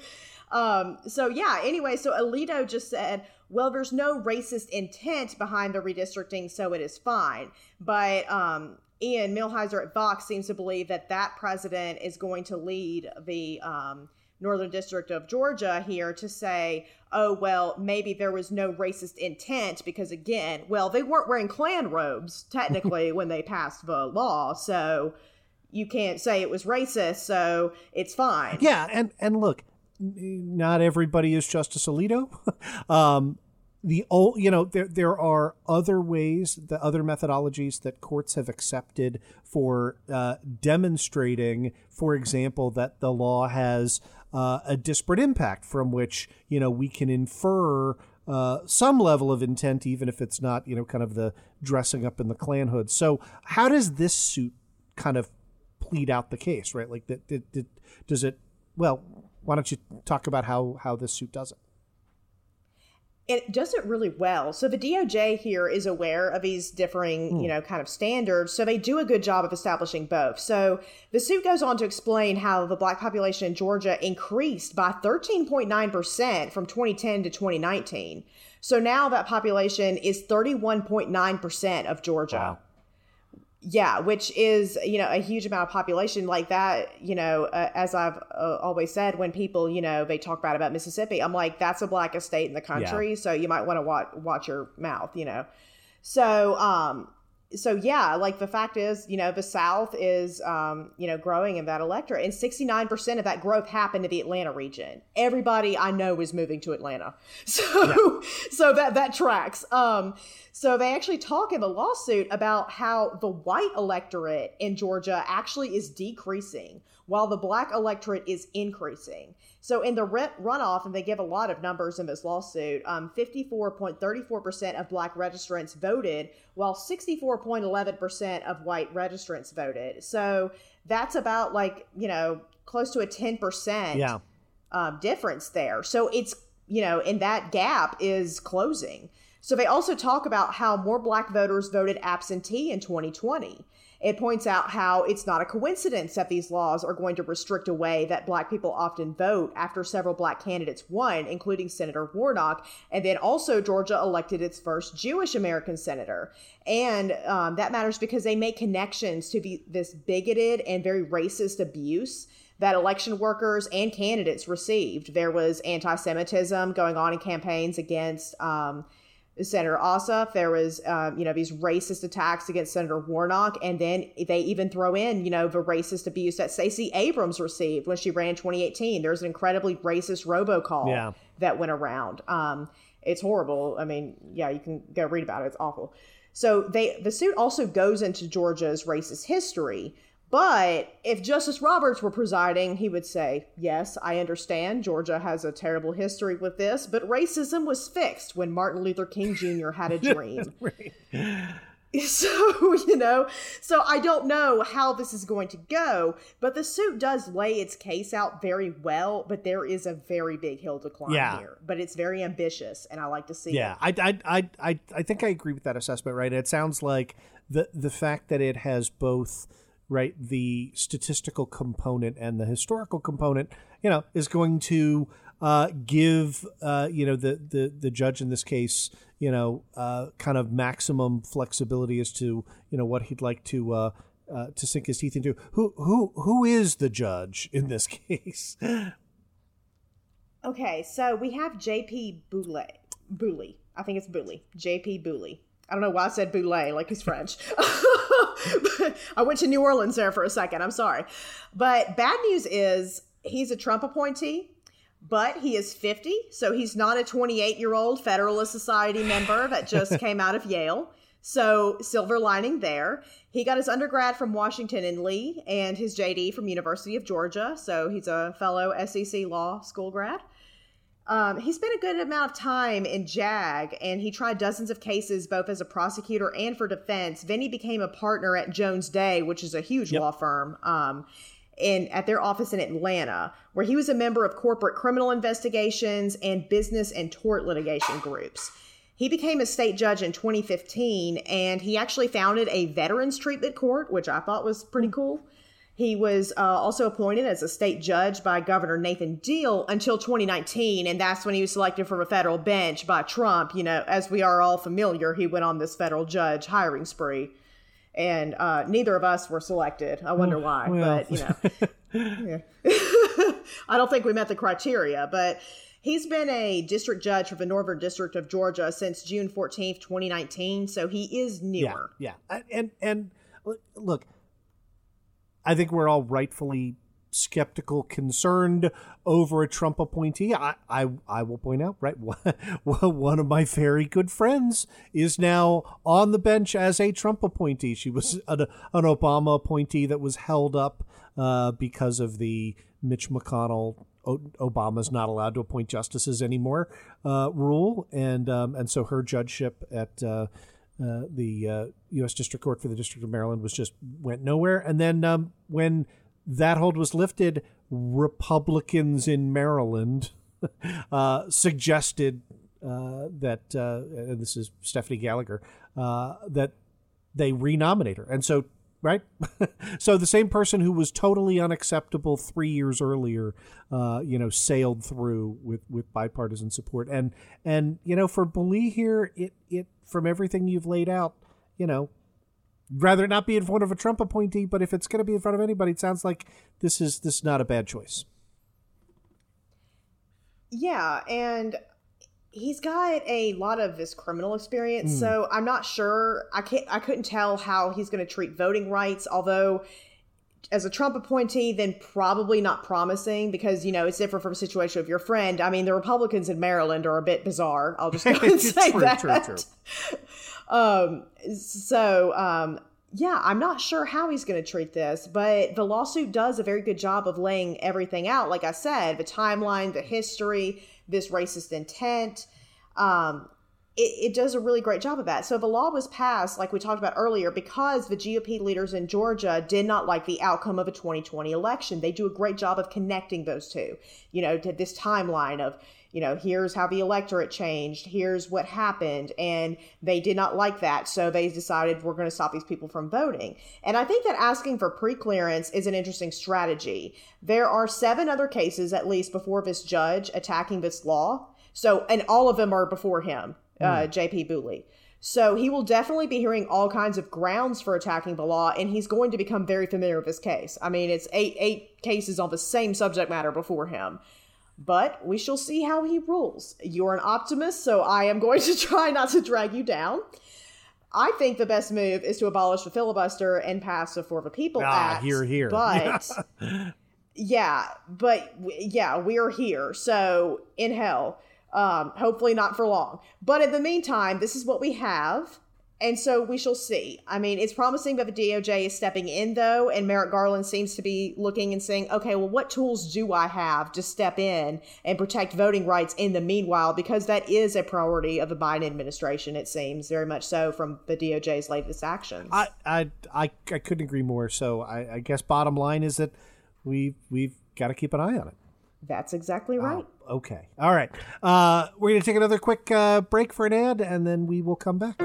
Alito just said, well, there's no racist intent behind the redistricting, so it is fine. But Ian Millhiser at Vox seems to believe that president is going to lead the Northern District of Georgia here to say, oh, well, maybe there was no racist intent because, again, well, they weren't wearing Klan robes, technically, when they passed the law. So you can't say it was racist, so it's fine. Yeah, and look, not everybody is Justice Alito. there are other ways, the other methodologies that courts have accepted for demonstrating, for example, that the law has a disparate impact from which, we can infer some level of intent, even if it's not, kind of the dressing up in the Klan hood. So how does this suit kind of plead out the case, right? Like, does it, well, why don't you talk about how this suit does it? It does it really well. So the DOJ here is aware of these differing, kind of standards. So they do a good job of establishing both. So the suit goes on to explain how the Black population in Georgia increased by 13.9% from 2010 to 2019. So now that population is 31.9% of Georgia. Wow. Yeah, which is, a huge amount of population like that, as I've always said, when people, they talk about Mississippi, I'm like, that's the blackest state in the country. Yeah. So you might want to watch your mouth, So yeah, like the fact is, the South is, growing in that electorate, and 69% of that growth happened in the Atlanta region. Everybody I know is moving to Atlanta. So, yeah. So that tracks. So they actually talk in the lawsuit about how the white electorate in Georgia actually is decreasing while the Black electorate is increasing. So in the runoff, and they give a lot of numbers in this lawsuit, 54.34% of Black registrants voted, while 64.11% of white registrants voted. So that's about close to a 10% difference there. So it's, and that gap is closing. So they also talk about how more Black voters voted absentee in 2020. It points out how it's not a coincidence that these laws are going to restrict a way that Black people often vote after several Black candidates won, including Senator Warnock. And then also Georgia elected its first Jewish American senator. And that matters because they make connections to this bigoted and very racist abuse that election workers and candidates received. There was anti-Semitism going on in campaigns against Senator Ossoff. There was, these racist attacks against Senator Warnock. And then they even throw in, the racist abuse that Stacey Abrams received when she ran in 2018. There's an incredibly racist robocall that went around. It's horrible. I mean, yeah, you can go read about it. It's awful. So the suit also goes into Georgia's racist history. But if Justice Roberts were presiding, he would say, yes, I understand Georgia has a terrible history with this, but racism was fixed when Martin Luther King Jr. had a dream. Right. So, so I don't know how this is going to go, but the suit does lay its case out very well, but there is a very big hill to climb here. But it's very ambitious, and I like to see it. Yeah, I think I agree with that assessment, right? It sounds like the fact that it has both, right, the statistical component and the historical component, is going to give the judge in this case, kind of maximum flexibility as to what he'd like to sink his teeth into. Who is the judge in this case? Okay, so we have J.P. Bouley. I think it's Bouley. J.P. Bouley. I don't know why I said Bouley, like he's French. I went to New Orleans there for a second. I'm sorry. But bad news is he's a Trump appointee, but he is 50. So he's not a 28-year-old Federalist Society member that just came out of Yale. So silver lining there. He got his undergrad from Washington and Lee and his JD from University of Georgia. So he's a fellow SEC Law School grad. He spent a good amount of time in JAG, and he tried dozens of cases both as a prosecutor and for defense. Then he became a partner at Jones Day, which is a huge law firm, at their office in Atlanta, where he was a member of corporate criminal investigations and business and tort litigation groups. He became a state judge in 2015, and he actually founded a veterans treatment court, which I thought was pretty cool. He was also appointed as a state judge by Governor Nathan Deal until 2019, and that's when he was selected from a federal bench by Trump. As we are all familiar, he went on this federal judge hiring spree, and neither of us were selected. I wonder why, but yeah. I don't think we met the criteria, but he's been a district judge for the Northern District of Georgia since June 14th, 2019, so he is newer. Yeah. And look, I think we're all rightfully skeptical, concerned over a Trump appointee. I will point out, right, one of my very good friends is now on the bench as a Trump appointee. She was an Obama appointee that was held up because of the Mitch McConnell Obama's not allowed to appoint justices anymore rule, and so her judgeship at the U.S. District Court for the District of Maryland went nowhere. And then when that hold was lifted, Republicans in Maryland suggested that and this is Stephanie Gallagher, that they renominate her. And so, right? So the same person who was totally unacceptable 3 years earlier, sailed through with bipartisan support. And for Bolie here, it from everything you've laid out, rather not be in front of a Trump appointee, but if it's going to be in front of anybody, it sounds like this is not a bad choice. Yeah, and he's got a lot of this criminal experience, so I'm not sure. I couldn't tell how he's going to treat voting rights, although as a Trump appointee, then probably not promising, because, it's different from a situation of your friend. I mean, the Republicans in Maryland are a bit bizarre. I'll just go and say that. True. Yeah, I'm not sure how he's going to treat this, but the lawsuit does a very good job of laying everything out. Like I said, the timeline, the history, this racist intent, it does a really great job of that. So the law was passed, like we talked about earlier, because the GOP leaders in Georgia did not like the outcome of a 2020 election. They do a great job of connecting those two, to this timeline of, here's how the electorate changed, here's what happened, and they did not like that. So they decided we're going to stop these people from voting. And I think that asking for preclearance is an interesting strategy. There are 7 other cases, at least, before this judge attacking this law. So, and all of them are before him, J.P. Bolie. So he will definitely be hearing all kinds of grounds for attacking the law, and he's going to become very familiar with this case. I mean, it's eight cases on the same subject matter before him. But we shall see how he rules. You're an optimist, so I am going to try not to drag you down. I think the best move is to abolish the filibuster and pass the For the People Act. Here. But, we are here. So, in hell. Hopefully not for long. But in the meantime, this is what we have. And so we shall see. I mean, it's promising that the DOJ is stepping in, though, and Merrick Garland seems to be looking and saying, okay, well, what tools do I have to step in and protect voting rights in the meanwhile? Because that is a priority of the Biden administration, it seems, very much so from the DOJ's latest actions. I couldn't agree more. So I guess bottom line is that we've got to keep an eye on it. That's exactly right. Oh, okay. All right. We're going to take another quick break for an ad, and then we will come back.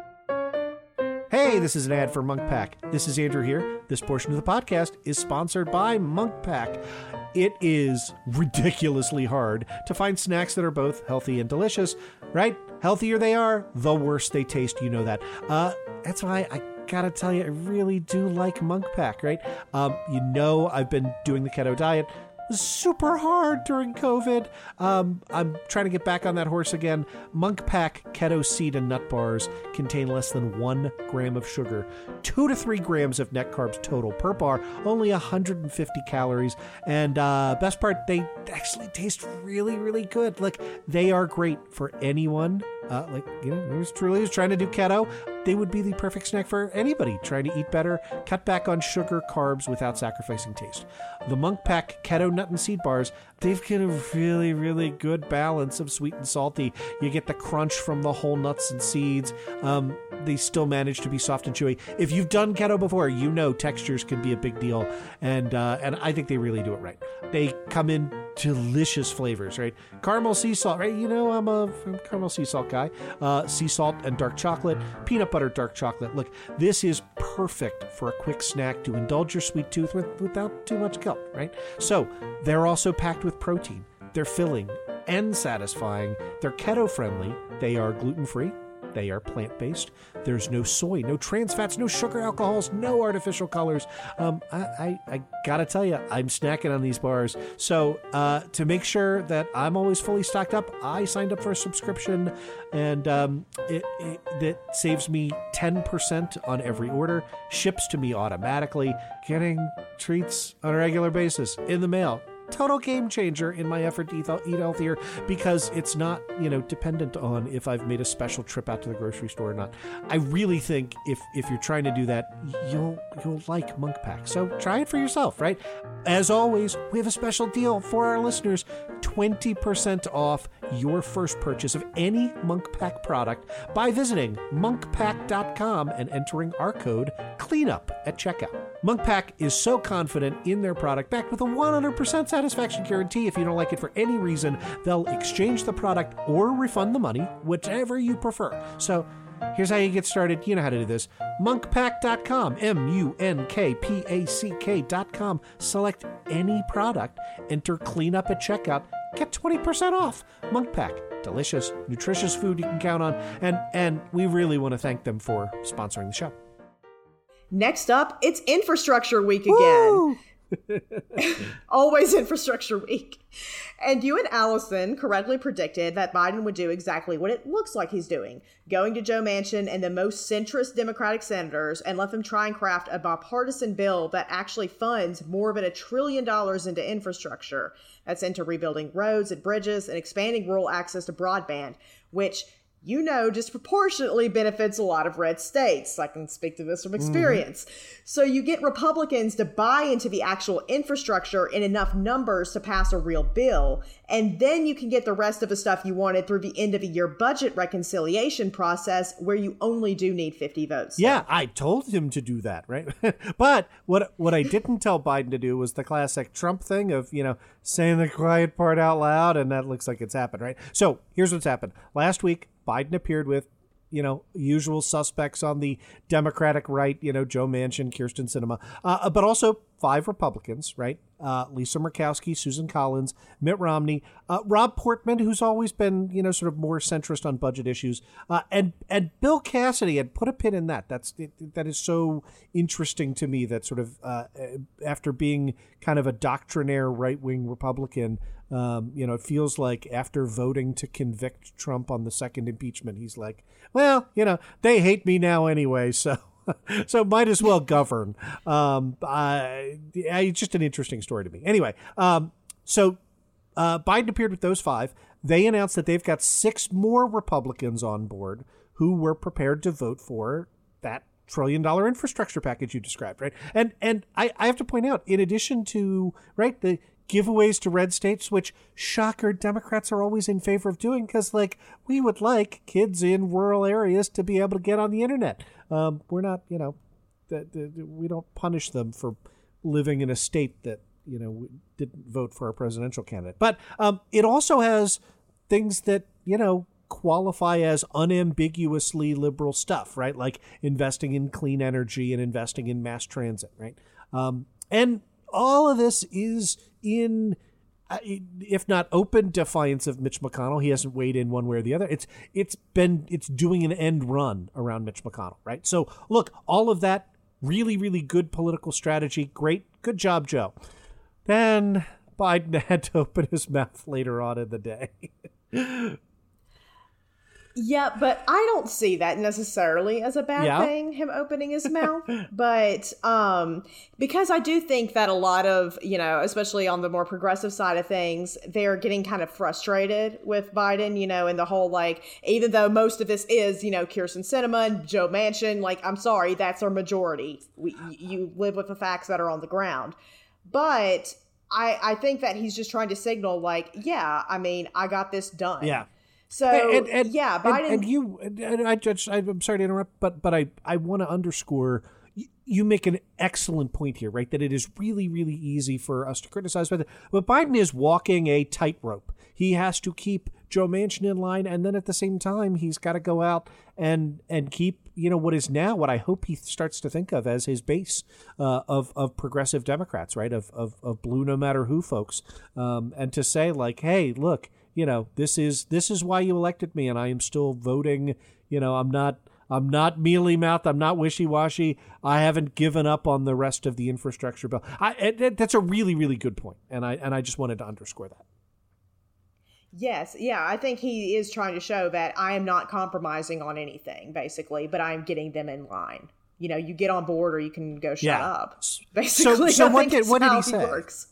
Hey, this is an ad for Munk Pack. This is Andrew here. This portion of the podcast is sponsored by Munk Pack. It is ridiculously hard to find snacks that are both healthy and delicious, right? Healthier they are, the worse they taste. You know that. That's why I gotta tell you, I really do like Munk Pack, right? I've been doing the keto diet. Super hard during COVID. I'm trying to get back on that horse again. Munk Pack Keto Seed and Nut Bars contain less than 1 gram of sugar, 2 to 3 grams of net carbs total per bar, only 150 calories, and best part, they actually taste really, really good. Like, they are great for anyone. Who's truly trying to do keto. They would be the perfect snack for anybody trying to eat better, cut back on sugar, carbs without sacrificing taste. The Munk Pack Keto Nut and Seed Bars, they've got a really, really good balance of sweet and salty. You get the crunch from the whole nuts and seeds. They still manage to be soft and chewy. If you've done keto before, you know textures can be a big deal, and I think they really do it right. They come in delicious flavors, right? Caramel sea salt, right? I'm a caramel sea salt guy. Sea salt and dark chocolate, peanut butter dark chocolate. Look, this is perfect for a quick snack to indulge your sweet tooth without too much guilt, right? So they're also packed with protein. They're filling and satisfying. They're keto friendly. They are gluten free. They are plant-based. There's no soy, no trans fats, no sugar alcohols, no artificial colors. I gotta tell you, I'm snacking on these bars. So to make sure that I'm always fully stocked up, I signed up for a subscription, and that saves me 10% on every order, ships to me automatically, getting treats on a regular basis in the mail. Total game changer in my effort to eat healthier, because it's not, dependent on if I've made a special trip out to the grocery store or not. I really think if you're trying to do that, you'll like Munk Pack. So try it for yourself, right? As always, we have a special deal for our listeners: 20% off your first purchase of any Munk Pack product by visiting monkpack.com and entering our code CLEANUP at checkout. Munk Pack is so confident in their product, backed with a 100% satisfaction guarantee. If you don't like it for any reason, they'll exchange the product or refund the money, whichever you prefer. So here's how you get started. You know how to do this. Monkpack.com, MUNKPACK.com. Select any product, enter CLEANUP at checkout, get 20% off. Munk Pack, delicious, nutritious food you can count on. And we really want to thank them for sponsoring the show. Next up, it's Infrastructure Week again. Always Infrastructure Week. And you and Allison correctly predicted that Biden would do exactly what it looks like he's doing: going to Joe Manchin and the most centrist Democratic senators and let them try and craft a bipartisan bill that actually funds more than $1 trillion into infrastructure. That's into rebuilding roads and bridges and expanding rural access to broadband, which disproportionately benefits a lot of red states. I can speak to this from experience. So you get Republicans to buy into the actual infrastructure in enough numbers to pass a real bill, and then you can get the rest of the stuff you wanted through the end of the year budget reconciliation process, where you only do need 50 votes. Yeah, I told him to do that, right? But what I didn't tell Biden to do was the classic Trump thing of, saying the quiet part out loud, and that looks like it's happened, right? So here's what's happened. Last week, Biden appeared with, usual suspects on the Democratic right, Joe Manchin, Kyrsten Sinema, but also 5 Republicans, right? Lisa Murkowski, Susan Collins, Mitt Romney, Rob Portman, who's always been, sort of more centrist on budget issues, and Bill Cassidy. And put a pin in that. That is so interesting to me, that sort of after being kind of a doctrinaire right-wing Republican, it feels like after voting to convict Trump on the second impeachment, he's like, well, they hate me now anyway, so might as well govern. It's just an interesting story to me. Anyway, so Biden appeared with those 5. They announced that they've got 6 more Republicans on board who were prepared to vote for that $1 trillion infrastructure package you described, right? And I have to point out, in addition to, right, the giveaways to red states, which, shocker, Democrats are always in favor of doing, because, we would like kids in rural areas to be able to get on the internet. We're not, we don't punish them for living in a state that, didn't vote for a presidential candidate. But it also has things that, qualify as unambiguously liberal stuff, right? Like investing in clean energy and investing in mass transit, right? And all of this is in, if not open defiance of Mitch McConnell. He hasn't weighed in one way or the other. It's doing an end run around Mitch McConnell, right? So look, all of that really, really good political strategy. Great. Good job, Joe. Then Biden had to open his mouth later on in the day. Yeah, but I don't see that necessarily as a bad thing, him opening his mouth. But because I do think that a lot of, especially on the more progressive side of things, they're getting kind of frustrated with Biden, and the whole, even though most of this is, Kyrsten Sinema and Joe Manchin, I'm sorry, that's our majority. You live with the facts that are on the ground. But I think that he's just trying to signal, I got this done. Yeah. So, Biden. I'm sorry to interrupt, but I want to underscore, you make an excellent point here, right? That it is really, really easy for us to criticize. But Biden is walking a tightrope. He has to keep Joe Manchin in line, and then at the same time, he's got to go out and keep, what is now what I hope he starts to think of as his base of progressive Democrats, right? Of blue no matter who folks, and to say, hey, look, this is why you elected me, and I am still voting. I'm not mealy-mouthed. I'm not wishy-washy. I haven't given up on the rest of the infrastructure bill. That's a really, really good point, and I just wanted to underscore that. Yes, yeah, I think he is trying to show that I am not compromising on anything, basically, but I'm getting them in line. You get on board or you can go shut up. Basically, so what did he say? Works.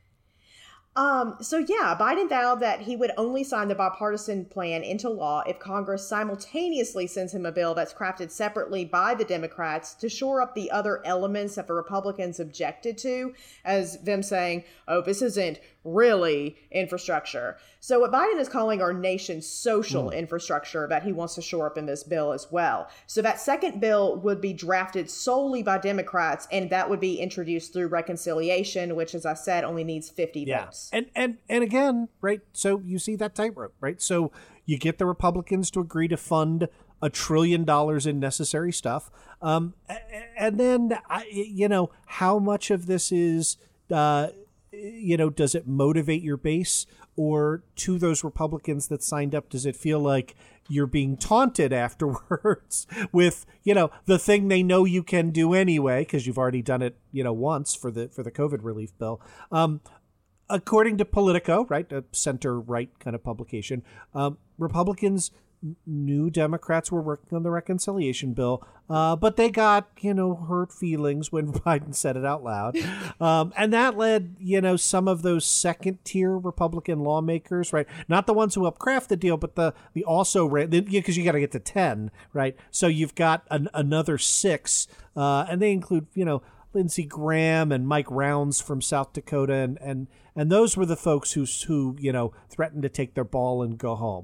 Biden vowed that he would only sign the bipartisan plan into law if Congress simultaneously sends him a bill that's crafted separately by the Democrats to shore up the other elements that the Republicans objected to, as them saying, oh, this isn't really infrastructure. So what Biden is calling our nation's social infrastructure that he wants to shore up in this bill as well. So that second bill would be drafted solely by Democrats, and that would be introduced through reconciliation, which, as I said, only needs 50 votes. And again, right, so you see that tightrope, right? So you get the Republicans to agree to fund $1 trillion in necessary stuff. And then, how much of this is, does it motivate your base? Or to those Republicans that signed up, does it feel like you're being taunted afterwards with, the thing they know you can do anyway, because you've already done it, once for the COVID relief bill. According to Politico, right, a center-right kind of publication, Republicans knew Democrats were working on the reconciliation bill, but they got, hurt feelings when Biden said it out loud. And that led, some of those second-tier Republican lawmakers, right, not the ones who helped craft the deal, but the also, because you got to get to 10, right? So you've got another 6, and they include, Lindsey Graham and Mike Rounds from South Dakota, and those were the folks who threatened to take their ball and go home.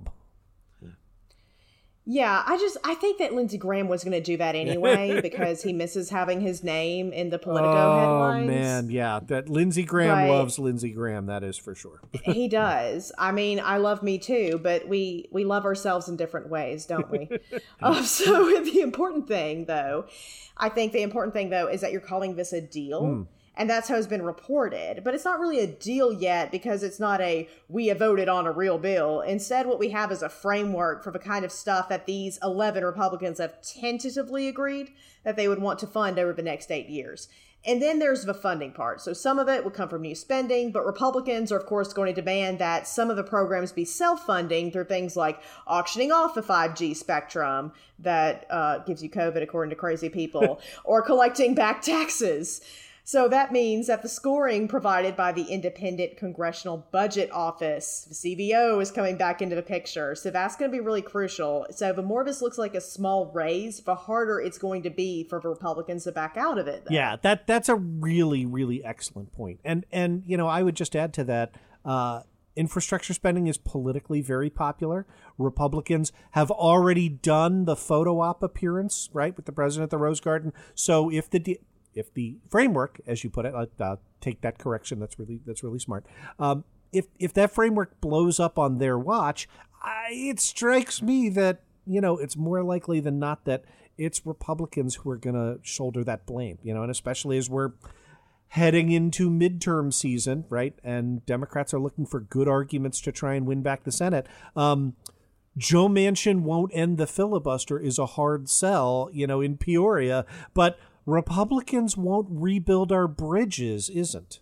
Yeah, I think that Lindsey Graham was going to do that anyway because he misses having his name in the Politico headlines. Oh, man, yeah. That Lindsey Graham loves Lindsey Graham, that is for sure. He does. I mean, I love me too, but we love ourselves in different ways, don't we? So the important thing, though, is that you're calling this a deal. And that's how it's been reported. But it's not really a deal yet because it's not we have voted on a real bill. Instead, what we have is a framework for the kind of stuff that these 11 Republicans have tentatively agreed that they would want to fund over the next 8 years. And then there's the funding part. So some of it would come from new spending, but Republicans are, of course, going to demand that some of the programs be self-funding through things like auctioning off the 5G spectrum that gives you COVID, according to crazy people, or collecting back taxes. So that means that the scoring provided by the Independent Congressional Budget Office, the CBO, is coming back into the picture. So that's going to be really crucial. So the more this looks like a small raise, the harder it's going to be for the Republicans to back out of it. Though. Yeah, that's a really, really excellent point. And I would just add to that, infrastructure spending is politically very popular. Republicans have already done the photo op appearance, right, with the president at the Rose Garden. So if the framework, as you put it, take that correction. That's really smart. If that framework blows up on their watch, it strikes me that it's more likely than not that it's Republicans who are going to shoulder that blame. And especially as we're heading into midterm season, right? And Democrats are looking for good arguments to try and win back the Senate. Joe Manchin won't end the filibuster is a hard sell, in Peoria, but Republicans won't rebuild our bridges, isn't?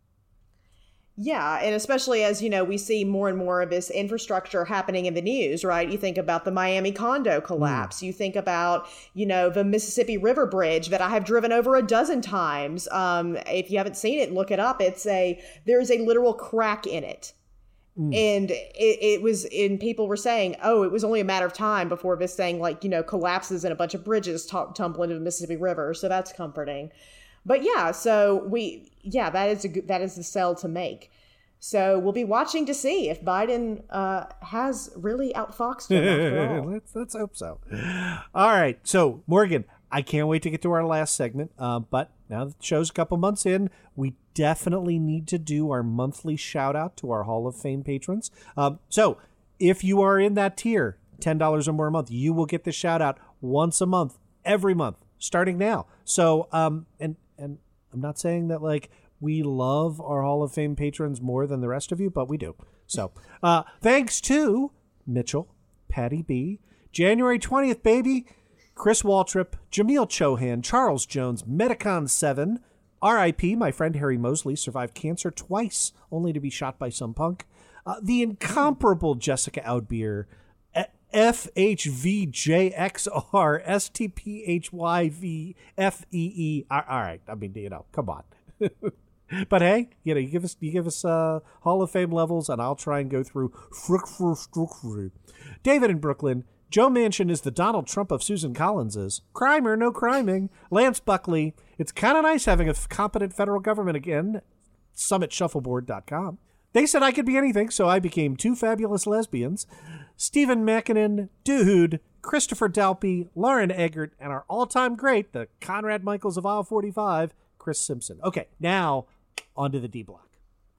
Yeah, and especially as, we see more and more of this infrastructure happening in the news, right? You think about the Miami condo collapse. You think about, the Mississippi River Bridge that I have driven over a dozen times. If you haven't seen it, look it up. There's a literal crack in it. And it was, and people were saying, it was only a matter of time before this thing collapses and a bunch of bridges tumble into the Mississippi River. So that's comforting. But yeah, that is the sell to make. So we'll be watching to see if Biden has really outfoxed him after all. Let's hope so. All right. So Morgan, I can't wait to get to our last segment. But now that the show's a couple months in, we definitely need to do our monthly shout out to our Hall of Fame patrons. So if you are in that tier, $10 or more a month, you will get the shout out once a month, every month, starting now. So, and I'm not saying that we love our Hall of Fame patrons more than the rest of you, but we do. So thanks to Mitchell, Patty B, January 20th, baby, Chris Waltrip, Jameel Chohan, Charles Jones, Metacon 7, R.I.P. My friend Harry Mosley survived cancer twice, only to be shot by some punk. The incomparable Jessica Outbeer, FHVJXR, STPHYVFEE. All right, I mean, come on. But hey, you give us Hall of Fame levels, and I'll try and go through. David in Brooklyn. Joe Manchin is the Donald Trump of Susan Collins's. Crime or no criming. Lance Buckley. It's kind of nice having a competent federal government again. SummitShuffleboard.com. They said I could be anything, so I became two fabulous lesbians. Stephen Mackinnon, Dude, Christopher Dalpy, Lauren Eggert, and our all-time great, the Conrad Michaels of Aisle 45, Chris Simpson. Okay, now on to the D block.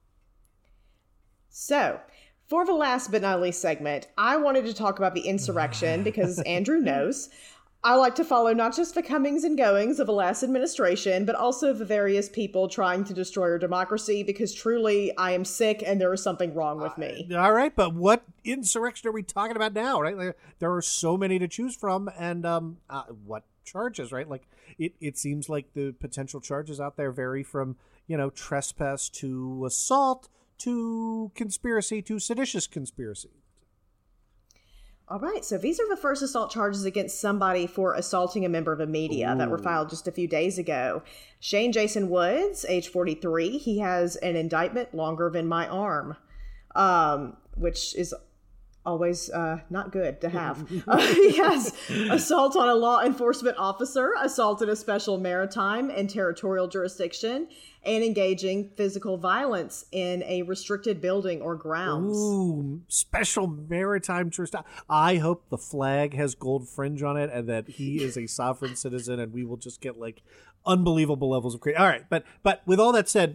So, for the last but not least segment, I wanted to talk about the insurrection because, as Andrew knows, I like to follow not just the comings and goings of the last administration, but also the various people trying to destroy our democracy, because truly I am sick and there is something wrong with me. All right, but what insurrection are we talking about now, right? Like, there are so many to choose from, and what charges, right? Like, it seems like the potential charges out there vary from, trespass to assault to conspiracy to seditious conspiracy. All right, so these are the first assault charges against somebody for assaulting a member of the media that were filed just a few days ago. Shane Jason Woods, age 43, he has an indictment longer than my arm, which is always not good to have. He has assault on a law enforcement officer, assault in a special maritime and territorial jurisdiction, and engaging physical violence in a restricted building or grounds. Ooh, special maritime jurisdiction. I hope the flag has gold fringe on it and that he is a sovereign citizen, and we will just get like unbelievable levels of crazy. All right, but with all that said,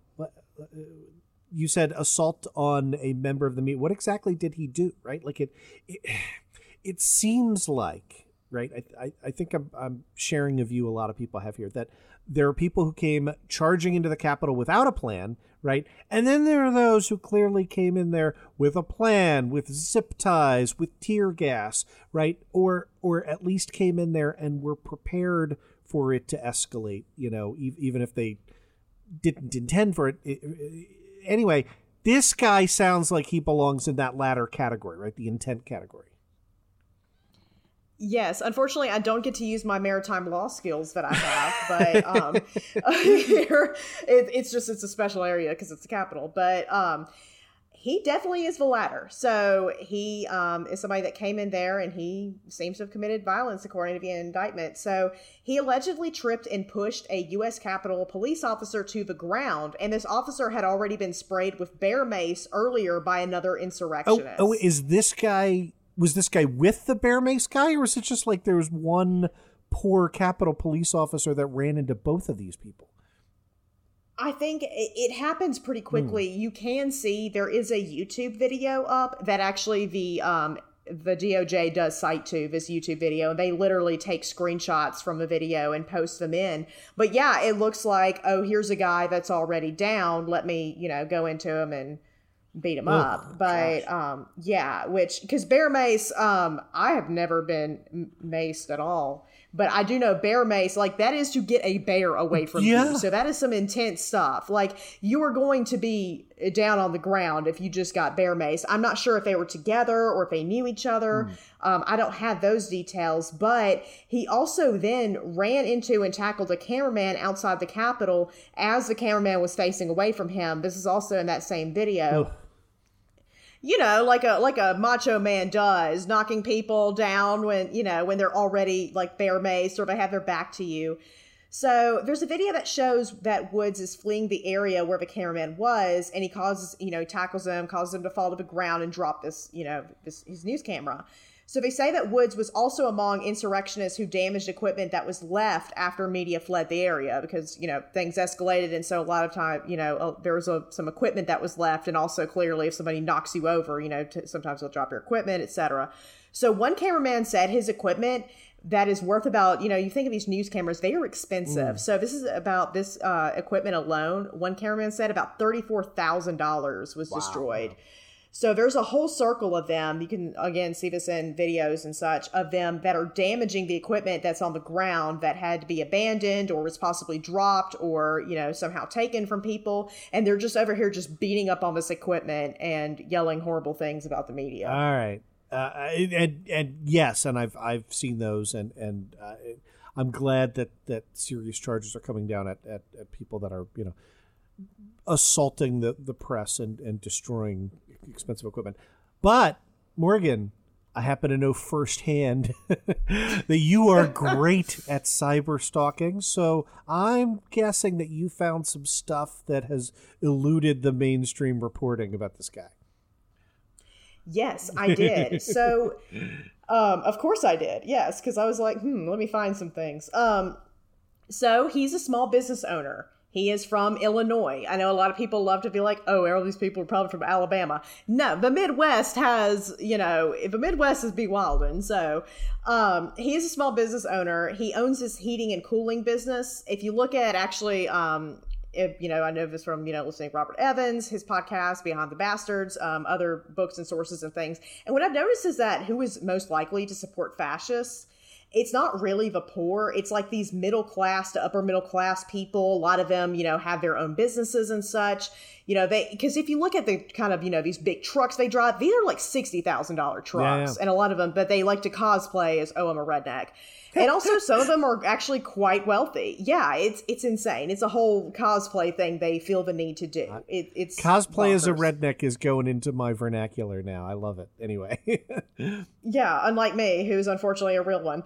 you said assault on a member of the media. What exactly did he do? Right, like it seems like, right. I think I'm sharing a view a lot of people have here, that there are people who came charging into the Capitol without a plan, right? And then there are those who clearly came in there with a plan, with zip ties, with tear gas, right? Or at least came in there and were prepared for it to escalate, even if they didn't intend for it. Anyway, this guy sounds like he belongs in that latter category, right? The intent category. Yes, unfortunately, I don't get to use my maritime law skills that I have, but here it's a special area because it's the Capitol. But he definitely is the latter. So he is somebody that came in there and he seems to have committed violence according to the indictment. So he allegedly tripped and pushed a U.S. Capitol police officer to the ground, and this officer had already been sprayed with bear mace earlier by another insurrectionist. Oh, is this guy? Was this guy with the bear mace guy, or was it just like there was one poor Capitol police officer that ran into both of these people? I think it happens pretty quickly. You can see there is a YouTube video up that actually the DOJ does cite to this YouTube video, and they literally take screenshots from the video and post them in. But yeah, it looks like, oh, here's a guy that's already down. Let me, go into him and beat him up. But because bear mace, I have never been maced at all, but I do know bear mace, like, that is to get a bear away from you. So that is some intense stuff. Like, you are going to be down on the ground if you just got bear mace. I'm not sure if they were together or if they knew each other. I don't have those details, but he also then ran into and tackled a cameraman outside the Capitol as the cameraman was facing away from him. This is also in that same video. Like a macho man does, knocking people down when they're already like bear maced or they have their back to you. So there's a video that shows that Woods is fleeing the area where the cameraman was, and he tackles him, causes him to fall to the ground and drop his news camera. So they say that Woods was also among insurrectionists who damaged equipment that was left after media fled the area because, things escalated. And so a lot of time, there was some equipment that was left. And also clearly if somebody knocks you over, sometimes they'll drop your equipment, etc. So one cameraman said his equipment that is worth about, you think of these news cameras, they are expensive. So this is about this equipment alone. One cameraman said about $34,000 was destroyed. So there's a whole circle of them. You can, again, see this in videos and such, of them that are damaging the equipment that's on the ground that had to be abandoned or was possibly dropped or, somehow taken from people. And they're just over here just beating up on this equipment and yelling horrible things about the media. All right. And yes, and I've seen those, and I'm glad that serious charges are coming down at people that are, assaulting the press and destroying expensive equipment. But Morgan, I happen to know firsthand that you are great at cyber stalking, so I'm guessing that you found some stuff that has eluded the mainstream reporting about this guy. Yes, I did. So, of course I did. Yes, because I was like, let me find some things. So he's a small business owner. He is from Illinois. I know a lot of people love to be like, oh, all these people are probably from Alabama. No, the Midwest has, the Midwest is be wildin'. So he is a small business owner. He owns this heating and cooling business. If you look at actually, I know this from, listening to Robert Evans, his podcast, Beyond the Bastards, other books and sources and things. And what I've noticed is that who is most likely to support fascists, it's not really the poor. It's like these middle class to upper middle class people. A lot of them, have their own businesses and such. Because if you look at the kind of, these big trucks they drive, these are like $60,000 trucks. Yeah. And a lot of them, but they like to cosplay as, oh, I'm a redneck. And also some of them are actually quite wealthy. Yeah, it's insane. It's a whole cosplay thing they feel the need to do. It's cosplay bonkers. As a redneck is going into my vernacular now. I love it. Anyway. Yeah, unlike me, who's unfortunately a real one.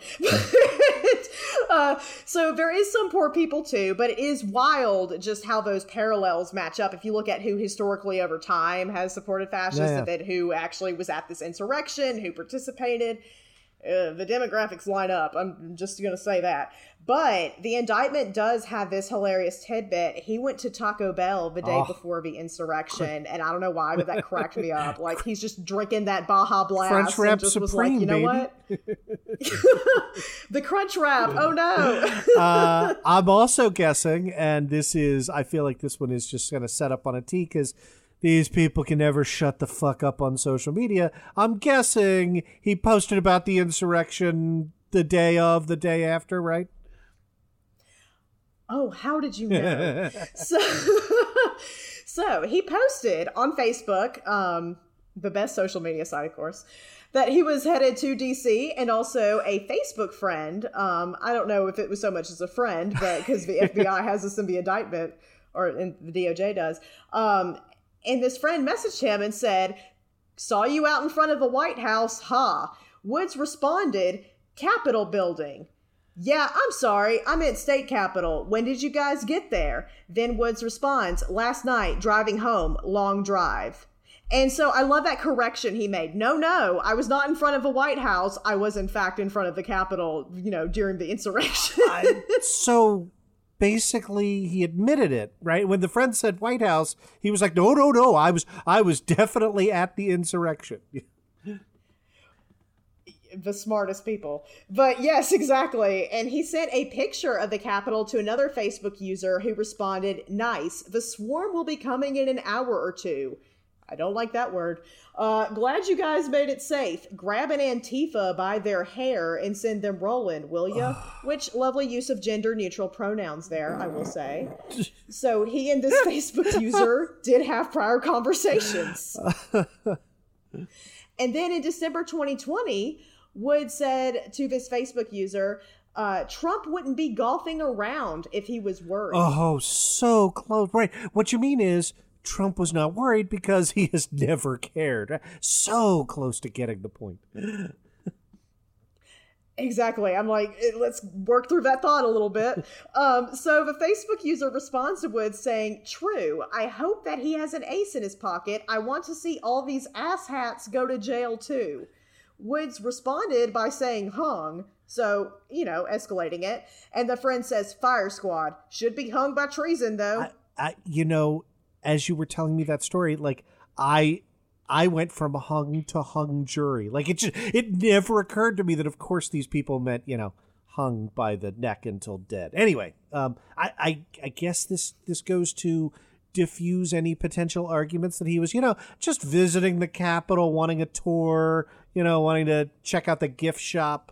So there is some poor people too, but it is wild just how those parallels match up. If you look at who historically over time has supported fascists, and who actually was at this insurrection, who participated, the demographics line up. I'm just going to say that. But the indictment does have this hilarious tidbit. He went to Taco Bell the day before the insurrection, and I don't know why, but that cracked me up. Like, he's just drinking that Baja Blast Crunch Wrap and just was like, Supreme, what? The Crunch Wrap. Oh, no. I'm also guessing, and I feel like this one is just going to set up on a tee, because these people can never shut the fuck up on social media. I'm guessing he posted about the insurrection the day after, right? Oh, how did you know? So he posted on Facebook, the best social media site, of course, that he was headed to DC, and also a Facebook friend. I don't know if it was so much as a friend, but because the FBI has this in the indictment, and the DOJ does. And this friend messaged him and said, saw you out in front of the White House, ha. Woods responded, Capitol building. Yeah, I'm sorry, I meant State Capitol. When did you guys get there? Then Woods responds, last night, driving home, long drive. And so I love that correction he made. No, I was not in front of the White House. I was, in fact, in front of the Capitol, during the insurrection. So basically, he admitted it, right? When the friend said White House, he was like, no, I was definitely at the insurrection. The smartest people. But yes, exactly. And he sent a picture of the Capitol to another Facebook user who responded, nice. The swarm will be coming in an hour or two. I don't like that word. Glad you guys made it safe. Grab an Antifa by their hair and send them rolling, will ya? Which lovely use of gender-neutral pronouns there, I will say. So he and this Facebook user did have prior conversations. And then in December 2020, Wood said to this Facebook user, Trump wouldn't be golfing around if he was worried. Oh, so close. Right. What you mean is Trump was not worried because he has never cared. So close to getting the point. Exactly. I'm like, let's work through that thought a little bit. So the Facebook user responds to Woods saying, true, I hope that he has an ace in his pocket. I want to see all these asshats go to jail too. Woods responded by saying hung. So, escalating it. And the friend says, fire squad. Should be hung by treason, though. As you were telling me that story, like, I went from hung to hung jury. Like, it never occurred to me that, of course, these people meant, hung by the neck until dead. Anyway, I guess this goes to diffuse any potential arguments that he was, just visiting the Capitol, wanting a tour, wanting to check out the gift shop?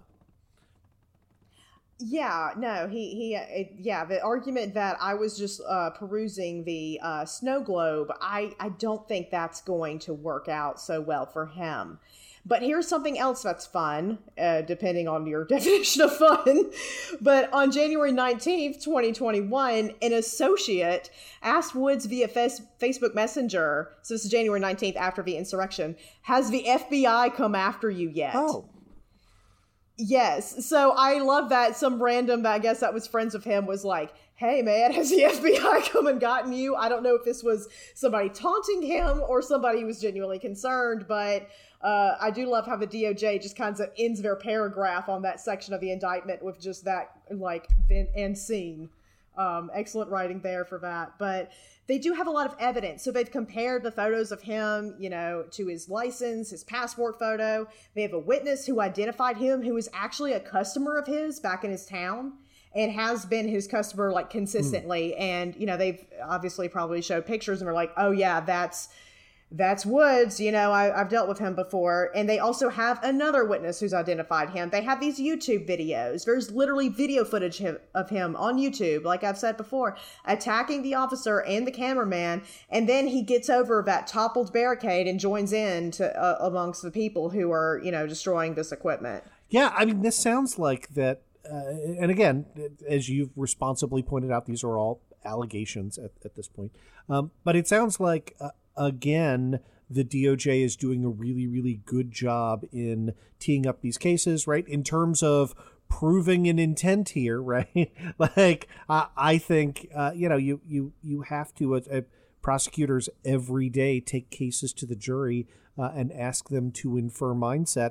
Yeah, no, the argument that I was just perusing the snow globe, I don't think that's going to work out so well for him. But here's something else that's fun, depending on your definition of fun. But on January 19th, 2021, an associate asked Woods via Facebook Messenger, so this is January 19th after the insurrection, has the FBI come after you yet? Oh. Yes. So I love that some random, I guess that was friends of him, was like, hey man, has the FBI come and gotten you? I don't know if this was somebody taunting him or somebody who was genuinely concerned, but I do love how the DOJ just kind of ends their paragraph on that section of the indictment with just that, like, end scene. Excellent writing there for that. But they do have a lot of evidence. So they've compared the photos of him, to his license, his passport photo. They have a witness who identified him, who was actually a customer of his back in his town and has been his customer, like, consistently. And, they've obviously probably showed pictures and are like, oh yeah, that's Woods. I've dealt with him before. And they also have another witness who's identified him. They have these YouTube videos. There's literally video footage of him on YouTube, like I've said before, attacking the officer and the cameraman. And then he gets over that toppled barricade and joins in to amongst the people who are, destroying this equipment. Yeah, I mean, this sounds like that. And again, as you've responsibly pointed out, these are all allegations at this point. But it sounds like... again, the DOJ is doing a really, really good job in teeing up these cases, right? In terms of proving an intent here, right? Like, I think, you have to, prosecutors every day take cases to the jury and ask them to infer mindset.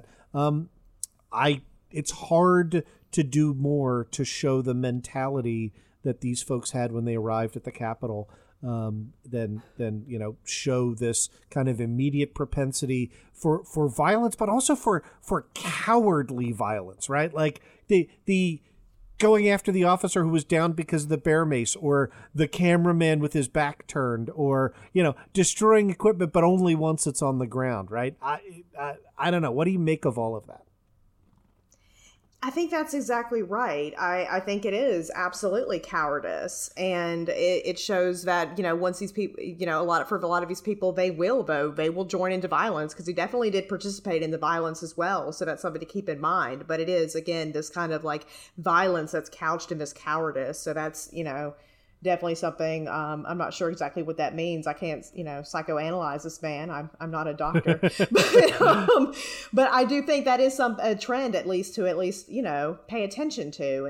It's hard to do more to show the mentality that these folks had when they arrived at the Capitol. Then show this kind of immediate propensity for violence, but also for cowardly violence, right? Like the going after the officer who was down because of the bear mace, or the cameraman with his back turned, or destroying equipment, but only once it's on the ground, right? I don't know. What do you make of all of that? I think that's exactly right. I think it is absolutely cowardice. And it shows that, once these people, a lot of these people, they will join into violence, because he definitely did participate in the violence as well. So that's something to keep in mind. But it is, again, this kind of like violence that's couched in this cowardice. So that's, definitely something. I'm not sure exactly what that means. I can't, psychoanalyze this man. I'm not a doctor, but I do think that is a trend, at least, pay attention to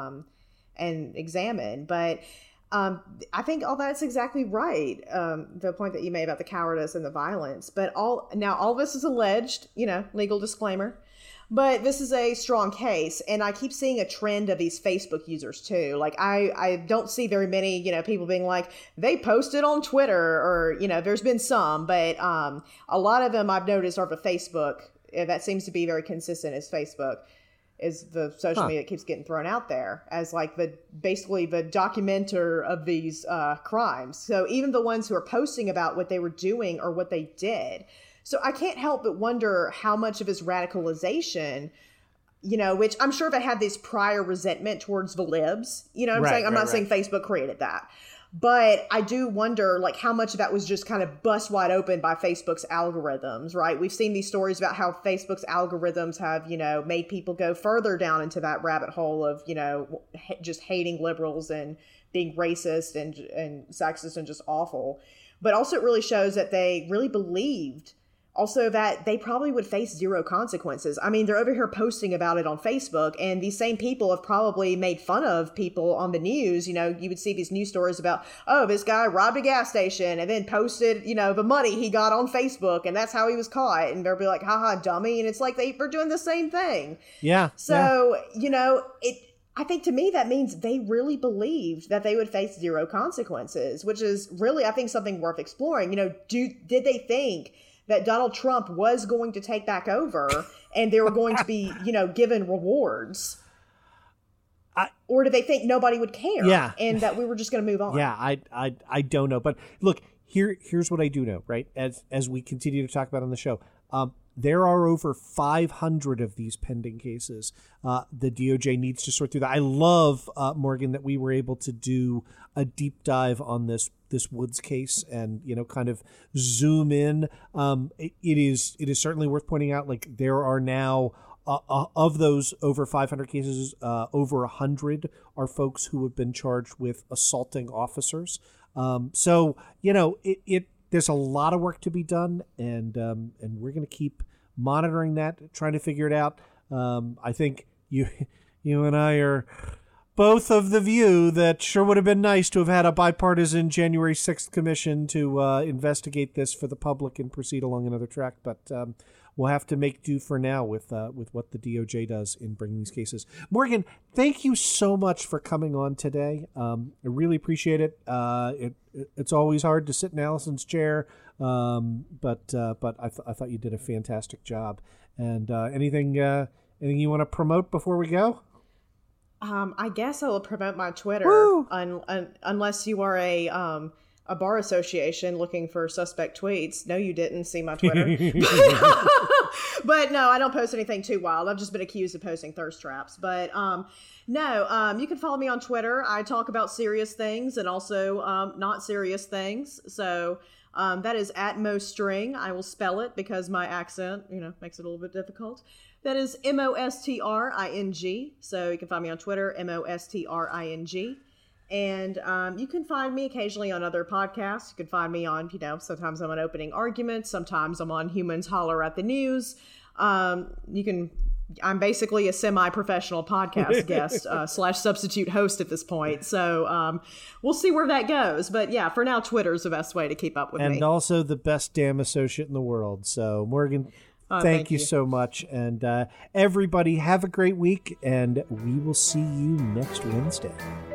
and examine. But I think all that's exactly right. The point that you made about the cowardice and the violence, but all this is alleged, legal disclaimer. But this is a strong case, and I keep seeing a trend of these Facebook users too. Like I don't see very many, people being like, they posted on Twitter, or, there's been some, but a lot of them I've noticed are the Facebook. That seems to be very consistent, as Facebook is the social media that keeps getting thrown out there as like basically the documenter of these crimes. So even the ones who are posting about what they were doing or what they did. So I can't help but wonder how much of his radicalization, which I'm sure they had this prior resentment towards the libs, what I'm saying? I'm not saying Facebook created that, but I do wonder like how much of that was just kind of bust wide open by Facebook's algorithms, right? We've seen these stories about how Facebook's algorithms have, made people go further down into that rabbit hole of, just hating liberals and being racist and sexist and just awful. But also it really shows that they really believed also that they probably would face zero consequences. I mean, they're over here posting about it on Facebook, and these same people have probably made fun of people on the news. You would see these news stories about, oh, this guy robbed a gas station and then posted, the money he got on Facebook, and that's how he was caught. And they'll be like, haha, dummy. And it's like they're doing the same thing. Yeah. So, I think to me that means they really believed that they would face zero consequences, which is really, I think, something worth exploring. Did they think that Donald Trump was going to take back over and they were going to be, given rewards? Or do they think nobody would care? Yeah. And that we were just going to move on? Yeah, I don't know. But look, here's what I do know, right? As we continue to talk about on the show, there are over 500 of these pending cases. The DOJ needs to sort through that. I love, Morgan, that we were able to do a deep dive on this Woods case and, kind of zoom in. It is certainly worth pointing out, like, there are now, of those over 500 cases, over 100 are folks who have been charged with assaulting officers. So, there's a lot of work to be done, and we're going to keep monitoring that, trying to figure it out. I think you and I are both of the view that sure would have been nice to have had a bipartisan January 6th commission to investigate this for the public and proceed along another track. But we'll have to make do for now with what the DOJ does in bringing these cases. Morgan, thank you so much for coming on today. I really appreciate it. It's always hard to sit in Allison's chair, but I thought you did a fantastic job. And anything you want to promote before we go? I guess I will promote my Twitter, unless you are a bar association looking for suspect tweets. No, you didn't see my Twitter. But no, I don't post anything too wild. I've just been accused of posting thirst traps. But no, you can follow me on Twitter. I talk about serious things and also not serious things. So that is @MoString. I will spell it because my accent, makes it a little bit difficult. That is MoString. So you can find me on Twitter, MoString. And you can find me occasionally on other podcasts. You can find me on, sometimes I'm on Opening Arguments. Sometimes I'm on Humans Holler at the News. I'm basically a semi-professional podcast guest / substitute host at this point. So we'll see where that goes. But yeah, for now, Twitter's the best way to keep up with me. And also the best damn associate in the world. So Morgan, thank you so much. And everybody have a great week, and we will see you next Wednesday.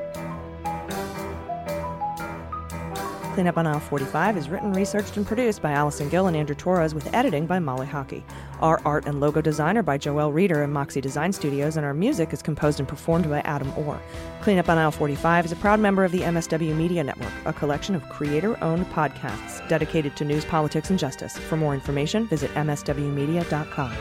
Cleanup on Aisle 45 is written, researched, and produced by Allison Gill and Andrew Torres, with editing by Molly Hockey. Our art and logo design are by Joelle Reeder and Moxie Design Studios, and our music is composed and performed by Adam Orr. Cleanup on Aisle 45 is a proud member of the MSW Media Network, a collection of creator-owned podcasts dedicated to news, politics, and justice. For more information, visit mswmedia.com.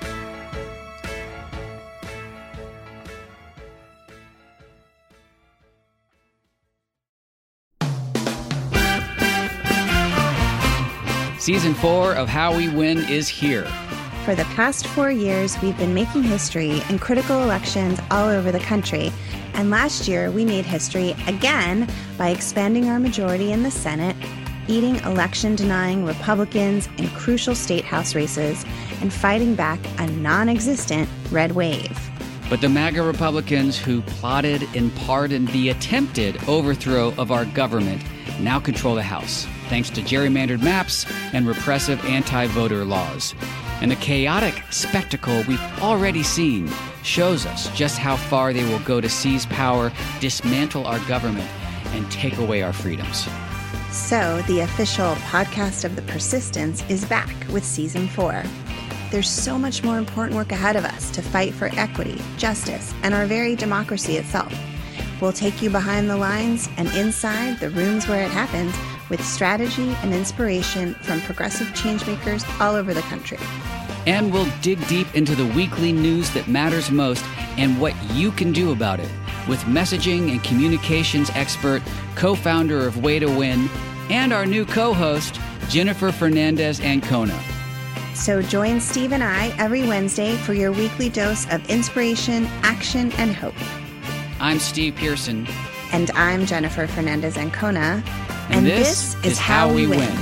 Season 4 of How We Win is here. For the past 4 years, we've been making history in critical elections all over the country. And last year, we made history again by expanding our majority in the Senate, beating election-denying Republicans in crucial state house races, and fighting back a non-existent red wave. But the MAGA Republicans who plotted and pardoned the attempted overthrow of our government now control the House, thanks to gerrymandered maps and repressive anti-voter laws. And the chaotic spectacle we've already seen shows us just how far they will go to seize power, dismantle our government, and take away our freedoms. So, the official podcast of The Persistence is back with Season 4. There's so much more important work ahead of us to fight for equity, justice, and our very democracy itself. We'll take you behind the lines and inside the rooms where it happens with strategy and inspiration from progressive changemakers all over the country. And we'll dig deep into the weekly news that matters most and what you can do about it with messaging and communications expert, co-founder of Way to Win, and our new co-host, Jennifer Fernandez-Ancona. So join Steve and I every Wednesday for your weekly dose of inspiration, action, and hope. I'm Steve Pearson. And I'm Jennifer Fernandez-Ancona. And this is How We Win.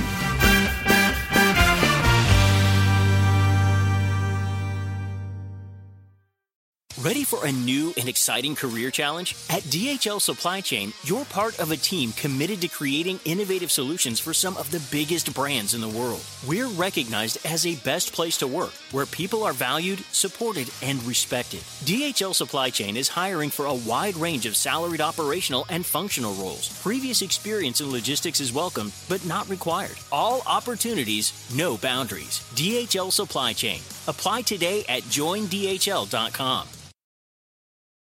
Ready for a new and exciting career challenge? At DHL Supply Chain, you're part of a team committed to creating innovative solutions for some of the biggest brands in the world. We're recognized as a best place to work, where people are valued, supported, and respected. DHL Supply Chain is hiring for a wide range of salaried operational and functional roles. Previous experience in logistics is welcome, but not required. All opportunities, no boundaries. DHL Supply Chain. Apply today at joindhl.com.